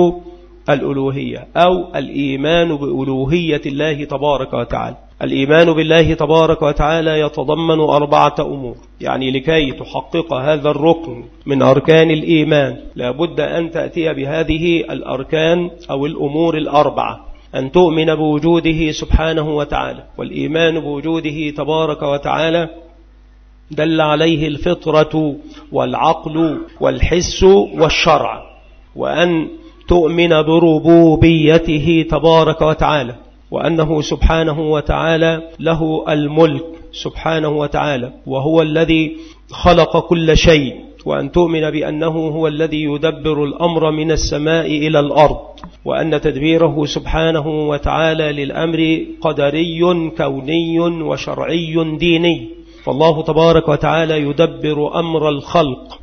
الألوهية أو الإيمان بألوهية الله تبارك وتعالى. الإيمان بالله تبارك وتعالى يتضمن 4 أمور، يعني لكي تحقق هذا الركن من أركان الإيمان لابد أن تأتي بهذه الأركان أو الأمور 4: أن تؤمن بوجوده سبحانه وتعالى، والإيمان بوجوده تبارك وتعالى دل عليه الفطرة والعقل والحس والشرع. وأن تؤمن بربوبيته تبارك وتعالى، وأنه سبحانه وتعالى له الملك سبحانه وتعالى وهو الذي خلق كل شيء. وأن تؤمن بأنه هو الذي يدبر الأمر من السماء إلى الأرض، وأن تدبيره سبحانه وتعالى للأمر قدري كوني وشرعي ديني. فالله تبارك وتعالى يدبر أمر الخلق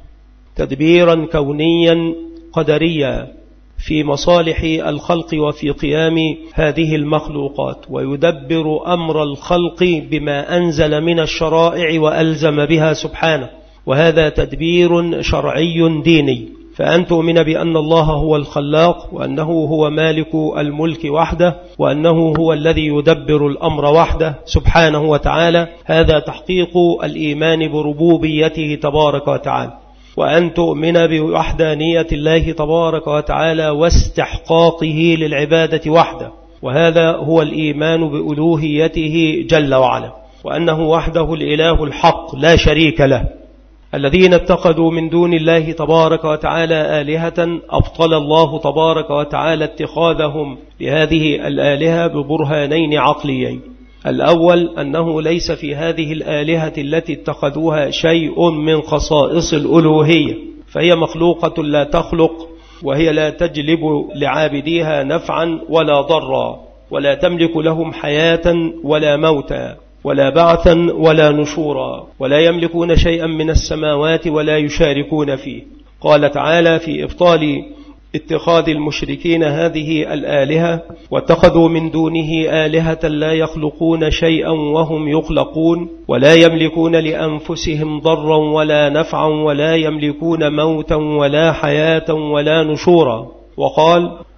تدبيرا كونيا قدريا في مصالح الخلق وفي قيام هذه المخلوقات، ويدبر أمر الخلق بما أنزل من الشرائع وألزم بها سبحانه، وهذا تدبير شرعي ديني. فأن تؤمن بأن الله هو الخلاق، وأنه هو مالك الملك وحده، وأنه هو الذي يدبر الأمر وحده سبحانه وتعالى، هذا تحقيق الإيمان بربوبيته تبارك وتعالى. وأن تؤمن بوحدانية الله تبارك وتعالى واستحقاقه للعبادة وحده، وهذا هو الإيمان بألوهيته جل وعلا، وأنه وحده الإله الحق لا شريك له. الذين اتخذوا من دون الله تبارك وتعالى آلهة أبطل الله تبارك وتعالى اتخاذهم لهذه الآلهة ببرهانين عقليين: الأول أنه ليس في هذه الآلهة التي اتخذوها شيء من خصائص الألوهية، فهي مخلوقة لا تخلق، وهي لا تجلب لعابديها نفعا ولا ضرا، ولا تملك لهم حياة ولا موتا ولا بعثا ولا نشورا، ولا يملكون شيئا من السماوات ولا يشاركون فيه. قال تعالى في إبطال اتخاذ المشركين هذه الآلهة: واتخذوا من دونه آلهة لا يخلقون شيئا وهم يخلقون ولا يملكون لأنفسهم ضرا ولا نفعا ولا يملكون موتا ولا حياة ولا نشورا. وقال: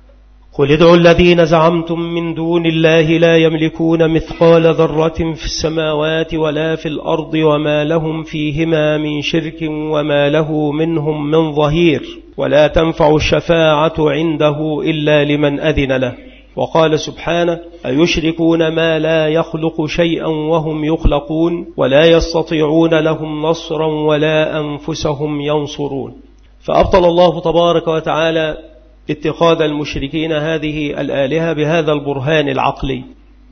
قل ادعوا الذين زعمتم من دون الله لا يملكون مثقال ذرة في السماوات ولا في الأرض وما لهم فيهما من شرك وما له منهم من ظهير ولا تنفع الشفاعة عنده إلا لمن أذن له. وقال سبحانه أيشركون ما لا يخلق شيئا وهم يخلقون ولا يستطيعون لهم نصرا ولا أنفسهم ينصرون. فأبطل الله تبارك وتعالى اتخاذ المشركين هذه الآلهة بهذا البرهان العقلي.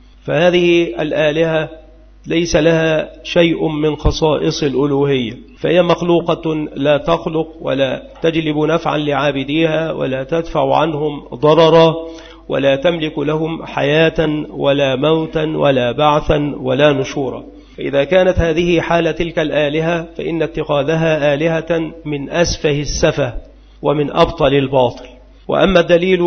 فهذه الآلهة ليس لها شيء من خصائص الألوهية، فهي مخلوقة لا تخلق ولا تجلب نفعا لعابديها ولا تدفع عنهم ضررا ولا تملك لهم حياة ولا موتا ولا بعثا ولا نشورا. فإذا كانت هذه حال تلك الآلهة فإن اتخاذها آلهة من أسفه السفه ومن أبطل الباطل. وأما الدليل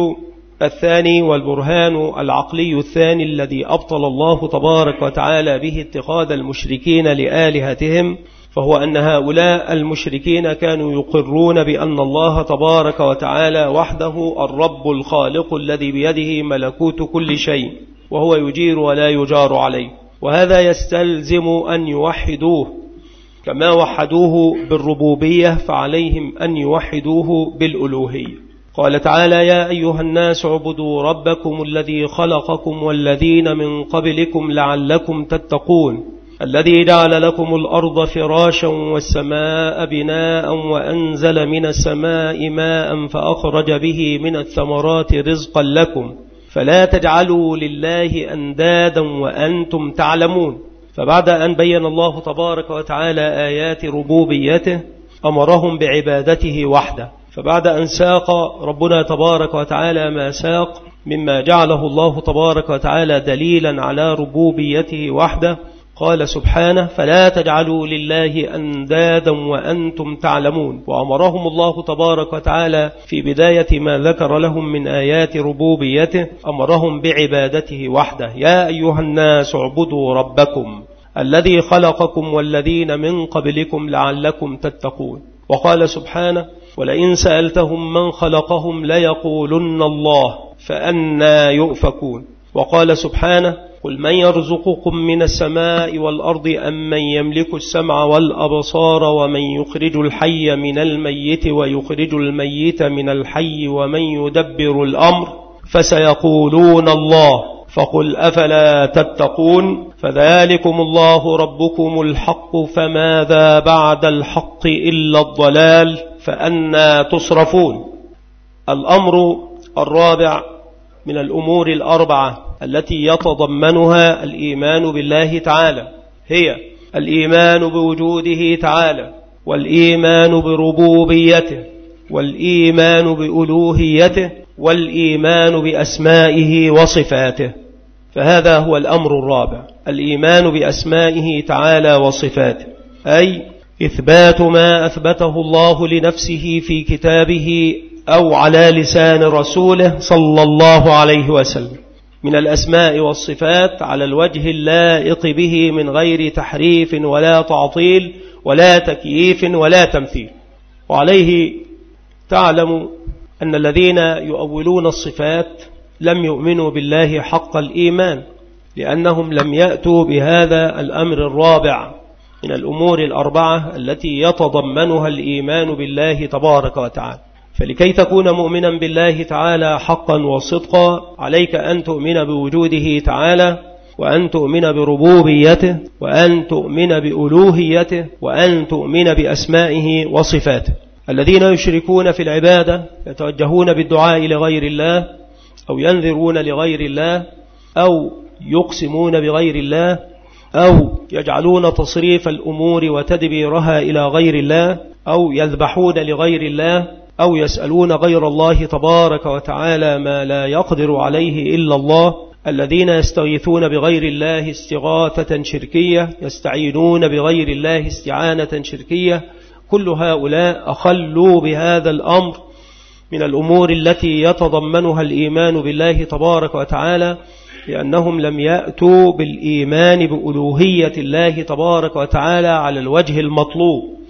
الثاني والبرهان العقلي الثاني الذي أبطل الله تبارك وتعالى به اتخاذ المشركين لآلهتهم، فهو أن هؤلاء المشركين كانوا يقرون بأن الله تبارك وتعالى وحده الرب الخالق الذي بيده ملكوت كل شيء وهو يجير ولا يجار عليه، وهذا يستلزم أن يوحدوه كما وحدوه بالربوبية فعليهم أن يوحدوه بالألوهية. قال تعالى يا أيها الناس اعبدوا ربكم الذي خلقكم والذين من قبلكم لعلكم تتقون الذي جعل لكم الأرض فراشا والسماء بناء وأنزل من السماء ماء فأخرج به من الثمرات رزقا لكم فلا تجعلوا لله أندادا وأنتم تعلمون. فبعد أن بين الله تبارك وتعالى آيات ربوبيته أمرهم بعبادته وحده. فبعد أن ساق ربنا تبارك وتعالى ما ساق مما جعله الله تبارك وتعالى دليلا على ربوبيته وحده قال سبحانه فلا تجعلوا لله أندادا وأنتم تعلمون. وأمرهم الله تبارك وتعالى في بداية ما ذكر لهم من آيات ربوبيته أمرهم بعبادته وحده. يا أيها الناس اعبدوا ربكم الذي خلقكم والذين من قبلكم لعلكم تتقون. وقال سبحانه ولئن سألتهم من خلقهم ليقولن الله فأنى يؤفكون. وقال سبحانه قل من يرزقكم من السماء والأرض أم من يملك السمع والأبصار ومن يخرج الحي من الميت ويخرج الميت من الحي ومن يدبر الأمر فسيقولون الله فقل أفلا تتقون فذلكم الله ربكم الحق فماذا بعد الحق إلا الضلال فأنى تصرفون. الأمر الرابع من الأمور الأربعة التي يتضمنها الإيمان بالله تعالى هي الإيمان بوجوده تعالى والإيمان بربوبيته والإيمان بألوهيته والإيمان بأسمائه وصفاته. فهذا هو الأمر الرابع الإيمان بأسمائه تعالى وصفاته، أي إثبات ما أثبته الله لنفسه في كتابه أو على لسان رسوله صلى الله عليه وسلم من الأسماء والصفات على الوجه اللائق به من غير تحريف ولا تعطيل ولا تكييف ولا تمثيل. وعليه تعلم أن الذين يؤولون الصفات لم يؤمنوا بالله حق الإيمان لأنهم لم يأتوا بهذا الأمر الرابع من الأمور الأربعة التي يتضمنها الإيمان بالله تبارك وتعالى. فلكي تكون مؤمنا بالله تعالى حقا وصدقا عليك أن تؤمن بوجوده تعالى وأن تؤمن بربوبيته وأن تؤمن بألوهيته وأن تؤمن بأسمائه وصفاته. الذين يشركون في العبادة يتوجهون بالدعاء لغير الله أو ينذرون لغير الله أو يقسمون بغير الله أو يجعلون تصريف الأمور وتدبيرها إلى غير الله أو يذبحون لغير الله أو يسألون غير الله تبارك وتعالى ما لا يقدر عليه إلا الله. الذين يستغيثون بغير الله استغاثة شركية يستعينون بغير الله استعانة شركية كل هؤلاء أخلوا بهذا الأمر من الأمور التي يتضمنها الإيمان بالله تبارك وتعالى لأنهم لم يأتوا بالإيمان بألوهية الله تبارك وتعالى على الوجه المطلوب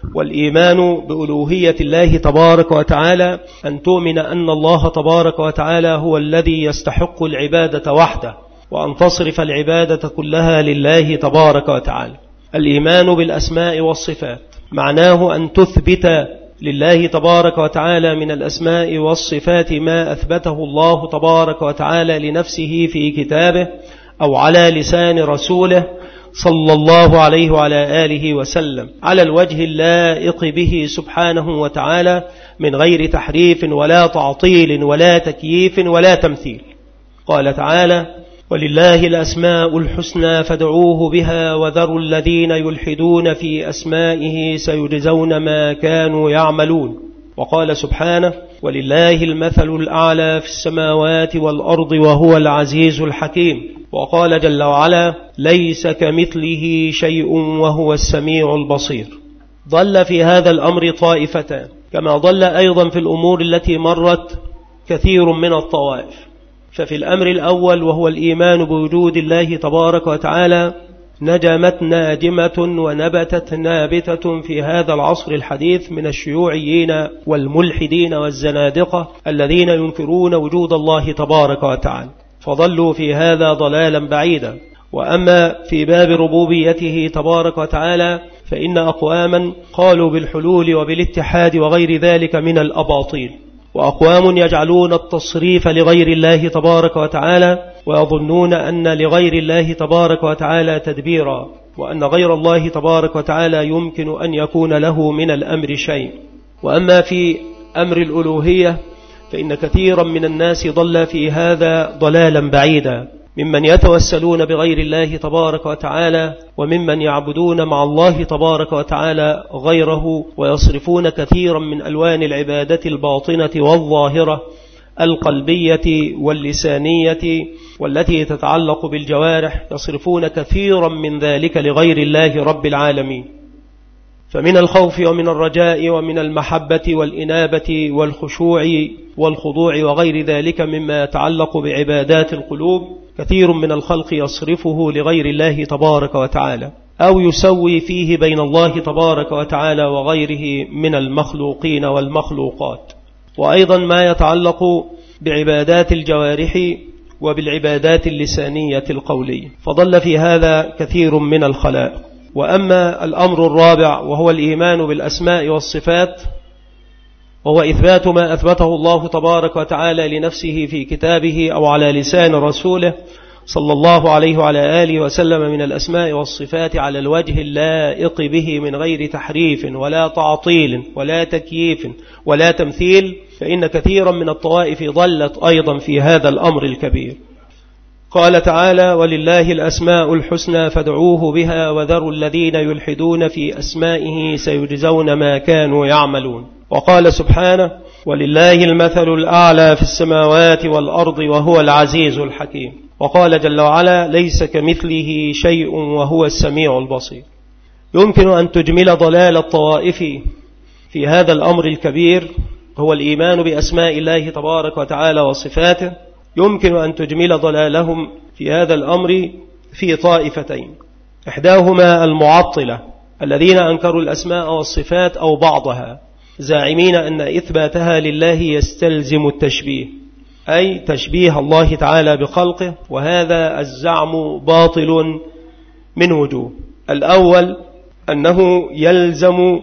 والإيمان بألوهية الله تبارك وتعالى أن تؤمن أن الله تبارك وتعالى هو الذي يستحق العبادة وحده، وأن تصرف العبادة كلها لله تبارك وتعالى. الإيمان بالأسماء والصفات معناه أن تثبت لله تبارك وتعالى من الأسماء والصفات ما أثبته الله تبارك وتعالى لنفسه في كتابه أو على لسان رسوله صلى الله عليه وعلى آله وسلم على الوجه اللائق به سبحانه وتعالى من غير تحريف ولا تعطيل ولا تكييف ولا تمثيل. قال تعالى: ولله الأسماء الحسنى فادعوه بها وذروا الذين يلحدون في أسمائه سيجزون ما كانوا يعملون. وقال سبحانه: ولله المثل الأعلى في السماوات والأرض وهو العزيز الحكيم. وقال جل وعلا: ليس كمثله شيء وهو السميع البصير. ضل في هذا الأمر طائفتان، كما ضل أيضا في الأمور التي مرت كثير من الطوائف. ففي الأمر الأول وهو الإيمان بوجود الله تبارك وتعالى نجمت ناجمة ونبتت نابتة في هذا العصر الحديث من الشيوعيين والملحدين والزنادقة الذين ينكرون وجود الله تبارك وتعالى، فضلوا في هذا ضلالا بعيدا. وأما في باب ربوبيته تبارك وتعالى فإن أقواما قالوا بالحلول وبالاتحاد وغير ذلك من الأباطيل، وأقوام يجعلون التصريف لغير الله تبارك وتعالى ويظنون أن لغير الله تبارك وتعالى تدبيرا، وأن غير الله تبارك وتعالى يمكن أن يكون له من الأمر شيء. وأما في أمر الألوهية فإن كثيرا من الناس ضل في هذا ضلالا بعيدا، ممن يتوسلون بغير الله تبارك وتعالى وممن يعبدون مع الله تبارك وتعالى غيره، ويصرفون كثيرا من ألوان العبادة الباطنة والظاهرة القلبية واللسانية والتي تتعلق بالجوارح، يصرفون كثيرا من ذلك لغير الله رب العالمين. فمن الخوف ومن الرجاء ومن المحبة والإنابة والخشوع والخضوع وغير ذلك مما يتعلق بعبادات القلوب كثير من الخلق يصرفه لغير الله تبارك وتعالى، أو يسوي فيه بين الله تبارك وتعالى وغيره من المخلوقين والمخلوقات. وأيضا ما يتعلق بعبادات الجوارح وبالعبادات اللسانية القولية، فضل في هذا كثير من الخلائق. وأما الأمر الرابع وهو الإيمان بالأسماء والصفات، وهو إثبات ما أثبته الله تبارك وتعالى لنفسه في كتابه أو على لسان رسوله صلى الله عليه وعلى آله وسلم من الأسماء والصفات على الوجه اللائق به من غير تحريف ولا تعطيل ولا تكييف ولا تمثيل، فإن كثيرا من الطوائف ضلت أيضا في هذا الأمر الكبير. قال تعالى: ولله الأسماء الحسنى فادعوه بها وذروا الذين يلحدون في أسمائه سيجزون ما كانوا يعملون. وقال سبحانه: ولله المثل الأعلى في السماوات والأرض وهو العزيز الحكيم. وقال جل وعلا: ليس كمثله شيء وهو السميع البصير. يمكن أن تجمل ضلال الطوائف في هذا الأمر الكبير هو الإيمان بأسماء الله تبارك وتعالى وصفاته، يمكن أن تجمل ضلالهم في هذا الأمر في طائفتين: إحداهما المعطلة الذين أنكروا الأسماء والصفات أو بعضها، زاعمين أن إثباتها لله يستلزم التشبيه، أي تشبيه الله تعالى بخلقه، وهذا الزعم باطل من وجوه. الأول أنه يلزم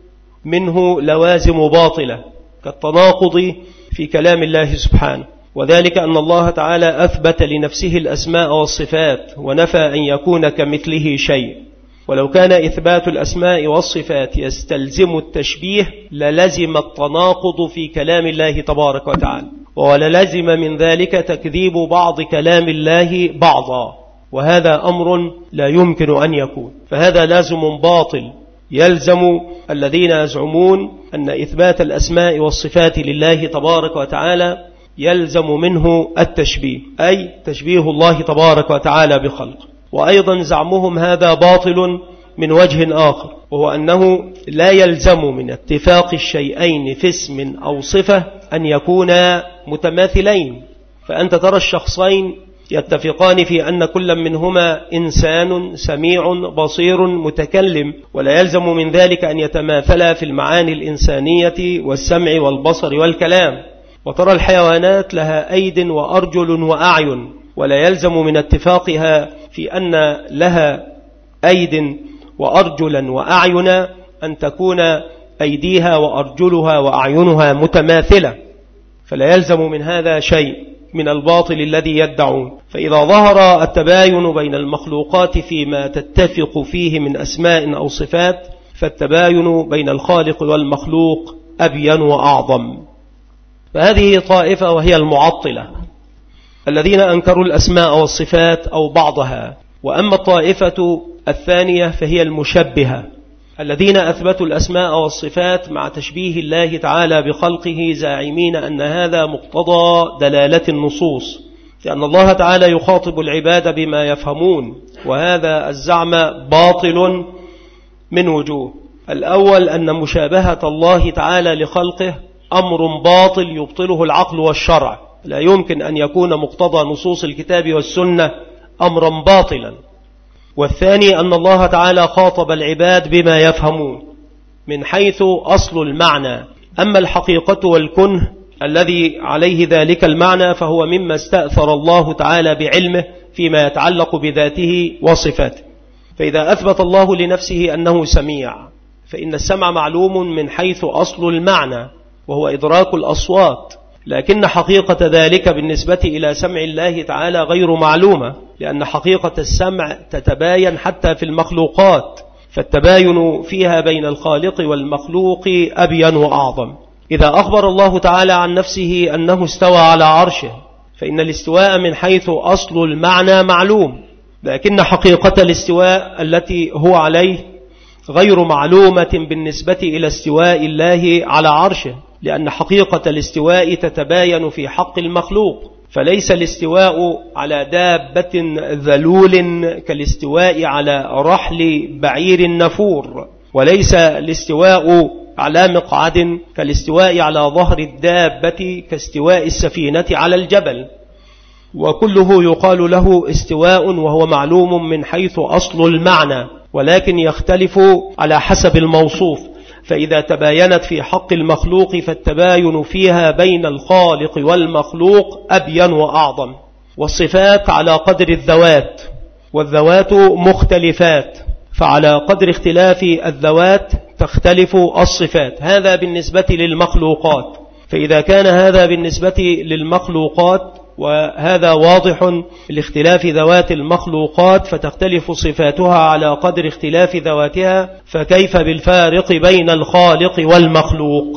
منه لوازم باطلة كالتناقض في كلام الله سبحانه، وذلك أن الله تعالى أثبت لنفسه الأسماء والصفات ونفى أن يكون كمثله شيء، ولو كان إثبات الأسماء والصفات يستلزم التشبيه للزم التناقض في كلام الله تبارك وتعالى، وللزم من ذلك تكذيب بعض كلام الله بعضا، وهذا أمر لا يمكن أن يكون. فهذا لازم باطل يلزم الذين يزعمون أن إثبات الأسماء والصفات لله تبارك وتعالى يلزم منه التشبيه، أي تشبيه الله تبارك وتعالى بخلقه. وأيضا زعمهم هذا باطل من وجه آخر، وهو أنه لا يلزم من اتفاق الشيئين في اسم أو صفة أن يكونا متماثلين. فأنت ترى الشخصين يتفقان في أن كل منهما إنسان سميع بصير متكلم، ولا يلزم من ذلك أن يتماثلا في المعاني الإنسانية والسمع والبصر والكلام. وترى الحيوانات لها أيد وأرجل وأعين، ولا يلزم من اتفاقها في أن لها أيد وأرجلا وأعين أن تكون أيديها وأرجلها وأعينها متماثلة، فلا يلزم من هذا شيء من الباطل الذي يدعون. فإذا ظهر التباين بين المخلوقات فيما تتفق فيه من أسماء أو صفات، فالتباين بين الخالق والمخلوق أبين وأعظم. فهذه طائفة وهي المعطلة الذين أنكروا الأسماء والصفات أو بعضها. وأما الطائفة الثانية فهي المشبهة الذين أثبتوا الأسماء والصفات مع تشبيه الله تعالى بخلقه، زاعمين أن هذا مقتضى دلالة النصوص، لأن الله تعالى يخاطب العباد بما يفهمون. وهذا الزعم باطل من وجوه. الأول أن مشابهة الله تعالى لخلقه أمر باطل يبطله العقل والشرع، لا يمكن أن يكون مقتضى نصوص الكتاب والسنة أمرا باطلا. والثاني أن الله تعالى خاطب العباد بما يفهمون من حيث أصل المعنى. أما الحقيقة والكنه الذي عليه ذلك المعنى فهو مما استأثر الله تعالى بعلمه فيما يتعلق بذاته وصفاته. فإذا أثبت الله لنفسه أنه سميع، فإن السمع معلوم من حيث أصل المعنى وهو إدراك الأصوات، لكن حقيقة ذلك بالنسبة إلى سمع الله تعالى غير معلومة، لأن حقيقة السمع تتباين حتى في المخلوقات، فالتباين فيها بين الخالق والمخلوق أبين وأعظم. إذا أخبر الله تعالى عن نفسه أنه استوى على عرشه، فإن الاستواء من حيث أصل المعنى معلوم، لكن حقيقة الاستواء التي هو عليه غير معلومة بالنسبة إلى استواء الله على عرشه، لأن حقيقة الاستواء تتباين في حق المخلوق. فليس الاستواء على دابة ذلول كالاستواء على رحل بعير نفور، وليس الاستواء على مقعد كالاستواء على ظهر الدابة كاستواء السفينة على الجبل، وكله يقال له استواء وهو معلوم من حيث أصل المعنى، ولكن يختلف على حسب الموصوف. فإذا تباينت في حق المخلوق فالتباين فيها بين الخالق والمخلوق أبين وأعظم. والصفات على قدر الذوات، والذوات مختلفات، فعلى قدر اختلاف الذوات تختلف الصفات. هذا بالنسبة للمخلوقات. فإذا كان هذا بالنسبة للمخلوقات وهذا واضح لاختلاف ذوات المخلوقات، فتختلف صفاتها على قدر اختلاف ذواتها، فكيف بالفارق بين الخالق والمخلوق؟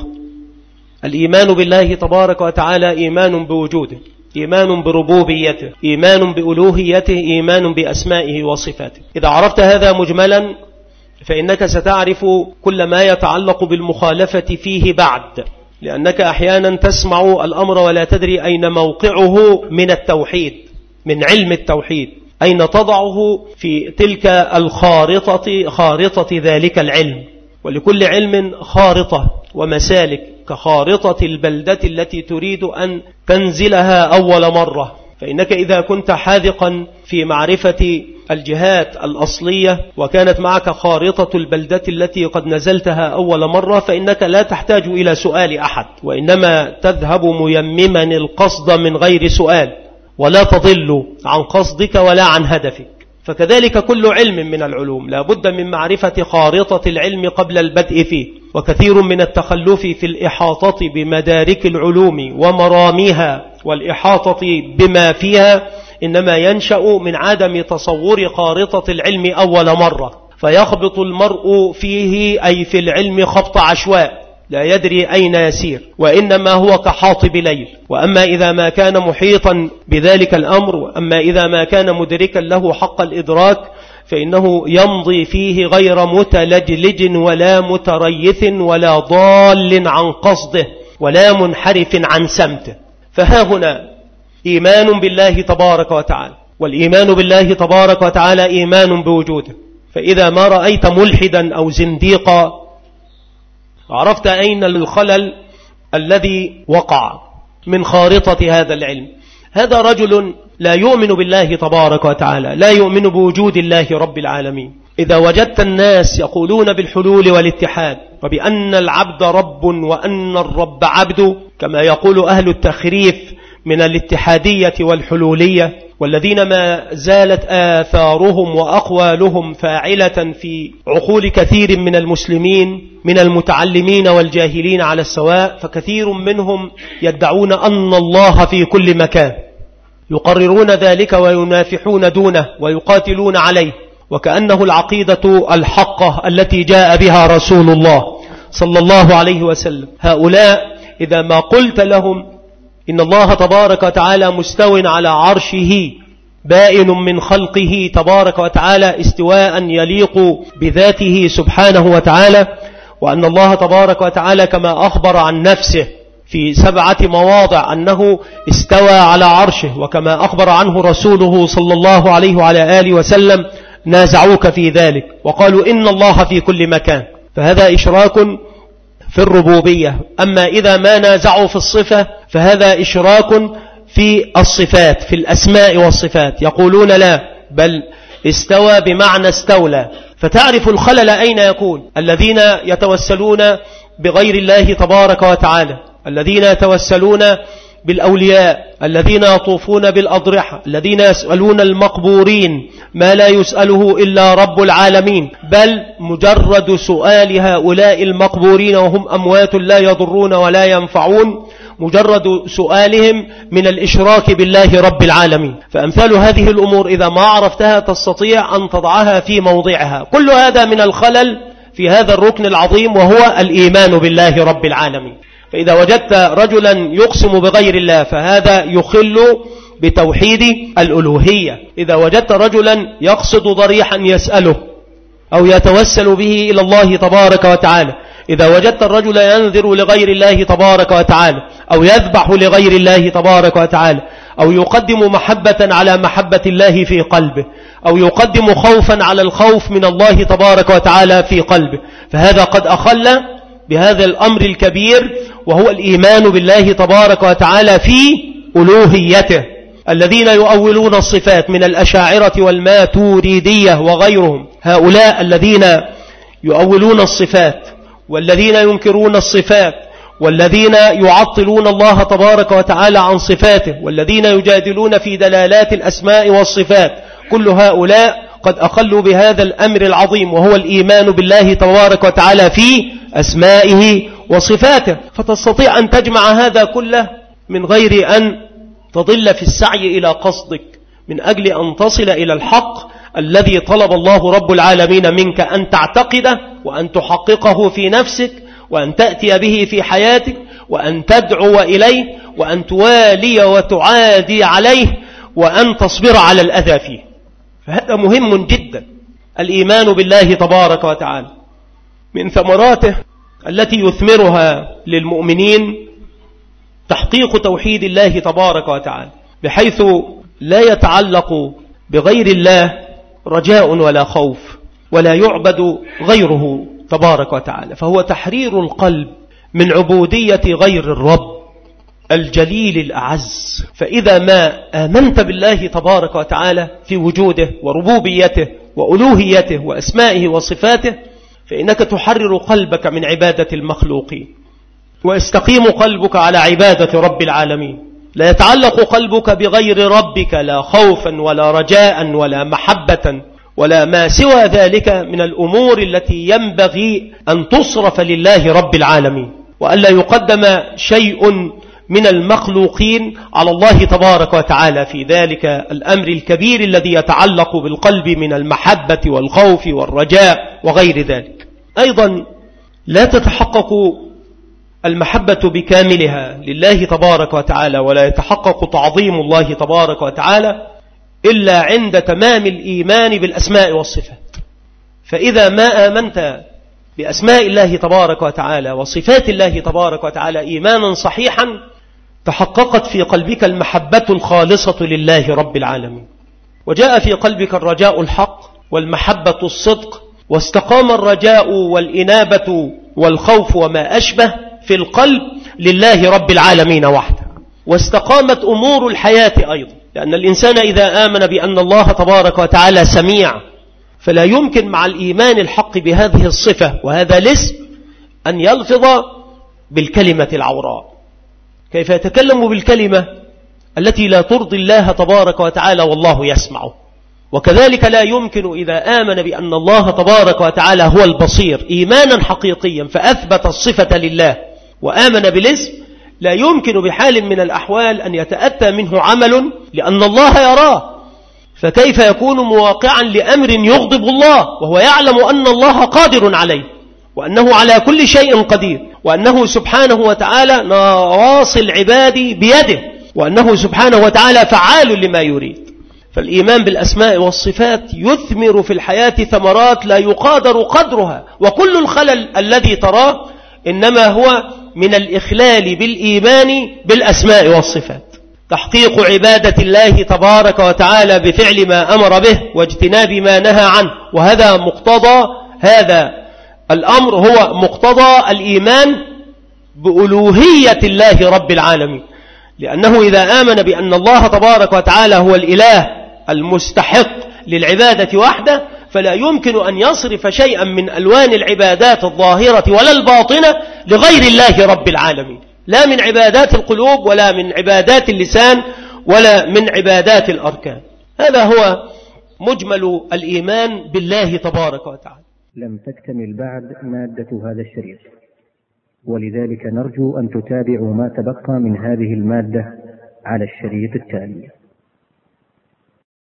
الإيمان بالله تبارك وتعالى إيمان بوجوده، إيمان بربوبيته، إيمان بألوهيته، إيمان بأسمائه وصفاته. إذا عرفت هذا مجملا فإنك ستعرف كل ما يتعلق بالمخالفة فيه بعد، لأنك أحيانا تسمع الأمر ولا تدري أين موقعه من التوحيد، من علم التوحيد، أين تضعه في تلك الخارطة، خارطة ذلك العلم. ولكل علم خارطة ومسالك، كخارطة البلدة التي تريد أن تنزلها أول مرة. فإنك إذا كنت حاذقا في معرفة الجهات الأصلية وكانت معك خارطة البلدة التي قد نزلتها أول مرة، فإنك لا تحتاج إلى سؤال أحد، وإنما تذهب ميمما القصد من غير سؤال، ولا تضل عن قصدك ولا عن هدفك. فكذلك كل علم من العلوم لا بد من معرفة خارطة العلم قبل البدء فيه. وكثير من التخلف في الإحاطة بمدارك العلوم ومراميها والإحاطة بما فيها إنما ينشأ من عدم تصور خارطة العلم أول مرة، فيخبط المرء فيه أي في العلم خبط عشواء لا يدري أين يسير، وإنما هو كحاطب ليل. وأما إذا ما كان محيطا بذلك الأمر، وأما إذا ما كان مدركا له حق الإدراك، فإنه يمضي فيه غير متلجلج ولا متريث ولا ضال عن قصده ولا منحرف عن سمته. فها هنا إيمان بالله تبارك وتعالى، والإيمان بالله تبارك وتعالى إيمان بوجوده. فإذا ما رأيت ملحدا أو زنديقا عرفت أين الخلل الذي وقع من خارطة هذا العلم. هذا رجل لا يؤمن بالله تبارك وتعالى، لا يؤمن بوجود الله رب العالمين. إذا وجدت الناس يقولون بالحلول والاتحاد وبأن العبد رب وأن الرب عبد، كما يقول أهل التخريف من الاتحادية والحلولية، والذين ما زالت آثارهم وأقوالهم فاعلة في عقول كثير من المسلمين من المتعلمين والجاهلين على السواء، فكثير منهم يدعون أن الله في كل مكان، يقررون ذلك وينافحون دونه ويقاتلون عليه، وكأنه العقيدة الحقة التي جاء بها رسول الله صلى الله عليه وسلم. هؤلاء إذا ما قلت لهم إن الله تبارك وتعالى مستو على عرشه بائن من خلقه تبارك وتعالى استواء يليق بذاته سبحانه وتعالى، وأن الله تبارك وتعالى كما أخبر عن نفسه في 7 مواضع أنه استوى على عرشه، وكما أخبر عنه رسوله صلى الله عليه وعلى آله وسلم، نازعوك في ذلك وقالوا إن الله في كل مكان، فهذا إشراك في الربوبية. أما إذا ما نازعوا في الصفة فهذا إشراك في الصفات، في الأسماء والصفات، يقولون لا بل استوى بمعنى استولى. فتعرف الخلل أين يكون؟ الذين يتوسلون بغير الله تبارك وتعالى، الذين يتوسلون بالأولياء، الذين يطوفون بالأضرحة، الذين يسألون المقبورين ما لا يسأله إلا رب العالمين، بل مجرد سؤال هؤلاء المقبورين وهم أموات لا يضرون ولا ينفعون، مجرد سؤالهم من الإشراك بالله رب العالمين. فأمثال هذه الأمور إذا ما عرفتها تستطيع أن تضعها في موضعها. كل هذا من الخلل في هذا الركن العظيم وهو الإيمان بالله رب العالمين. فإذا وجدت رجلا يقسم بغير الله فهذا يخل بتوحيد الألوهية. إذا وجدت رجلا يقصد ضريحا يسأله أو يتوسل به إلى الله تبارك وتعالى، إذا وجدت الرجل ينذر لغير الله تبارك وتعالى أو يذبح لغير الله تبارك وتعالى أو يقدم محبة على محبة الله في قلبه أو يقدم خوفا على الخوف من الله تبارك وتعالى في قلبه، فهذا قد أخل بهذا الأمر الكبير وهو الإيمان بالله تبارك وتعالى في ألوهيته. الذين يؤولون الصفات من الأشاعرة والماتوريدية وغيرهم، هؤلاء الذين يؤولون الصفات والذين ينكرون الصفات والذين يعطلون الله تبارك وتعالى عن صفاته والذين يجادلون في دلالات الأسماء والصفات، كل هؤلاء قد أخلوا بهذا الأمر العظيم وهو الإيمان بالله تبارك وتعالى في أسمائه وصفاته. فتستطيع أن تجمع هذا كله من غير أن تضل في السعي إلى قصدك، من أجل أن تصل إلى الحق الذي طلب الله رب العالمين منك أن تعتقده وأن تحققه في نفسك وأن تأتي به في حياتك وأن تدعو إليه وأن توالي وتعادي عليه وأن تصبر على الأذى فيه. فهذا مهم جدا. الإيمان بالله تبارك وتعالى من ثمراته التي يثمرها للمؤمنين تحقيق توحيد الله تبارك وتعالى، بحيث لا يتعلق بغير الله رجاء ولا خوف ولا يعبد غيره تبارك وتعالى، فهو تحرير القلب من عبودية غير الرب الجليل الأعز. فإذا ما آمنت بالله تبارك وتعالى في وجوده وربوبيته وألوهيته وأسمائه وصفاته فإنك تحرر قلبك من عبادة المخلوقين ويستقيم قلبك على عبادة رب العالمين. لا يتعلق قلبك بغير ربك لا خوفا ولا رجاء ولا محبة ولا ما سوى ذلك من الأمور التي ينبغي أن تصرف لله رب العالمين، وألا يقدم شيء من المخلوقين على الله تبارك وتعالى في ذلك الأمر الكبير الذي يتعلق بالقلب من المحبة والخوف والرجاء وغير ذلك. أيضا لا تتحقق المحبة بكاملها لله تبارك وتعالى ولا يتحقق تعظيم الله تبارك وتعالى إلا عند تمام الإيمان بالأسماء والصفات. فإذا ما آمنت بأسماء الله تبارك وتعالى وصفات الله تبارك وتعالى إيمانا صحيحا تحققت في قلبك المحبة الخالصة لله رب العالمين، وجاء في قلبك الرجاء الحق والمحبة الصدق، واستقام الرجاء والإنابة والخوف وما أشبه في القلب لله رب العالمين وحده. واستقامت أمور الحياة أيضا، لأن الإنسان إذا آمن بأن الله تبارك وتعالى سميع، فلا يمكن مع الإيمان الحق بهذه الصفة وهذا الاسم أن يلفظ بالكلمة العوراء. كيف يتكلم بالكلمة التي لا ترضي الله تبارك وتعالى والله يسمعه؟ وكذلك لا يمكن إذا آمن بأن الله تبارك وتعالى هو البصير إيمانا حقيقيا فأثبت الصفة لله وآمن بالاسم، لا يمكن بحال من الأحوال أن يتأتى منه عمل لأن الله يراه، فكيف يكون مواقعا لأمر يغضب الله وهو يعلم أن الله قادر عليه وأنه على كل شيء قدير وأنه سبحانه وتعالى نواصي العباد بيده وأنه سبحانه وتعالى فعال لما يريد. فالإيمان بالأسماء والصفات يثمر في الحياة ثمرات لا يقادر قدرها، وكل الخلل الذي تراه إنما هو من الإخلال بالإيمان بالأسماء والصفات. تحقيق عبادة الله تبارك وتعالى بفعل ما أمر به واجتناب ما نهى عنه، وهذا مقتضى هذا الأمر هو مقتضى الإيمان بألوهية الله رب العالمين، لأنه إذا آمن بأن الله تبارك وتعالى هو الإله المستحق للعبادة وحده فلا يمكن أن يصرف شيئا من ألوان العبادات الظاهرة ولا الباطنة لغير الله رب العالمين، لا من عبادات القلوب ولا من عبادات اللسان ولا من عبادات الأركان. هذا هو مجمل الإيمان بالله تبارك وتعالى. لم تكتمل بعد مادة هذا الشريط، ولذلك نرجو أن تتابعوا ما تبقى من هذه المادة على الشريط التالي.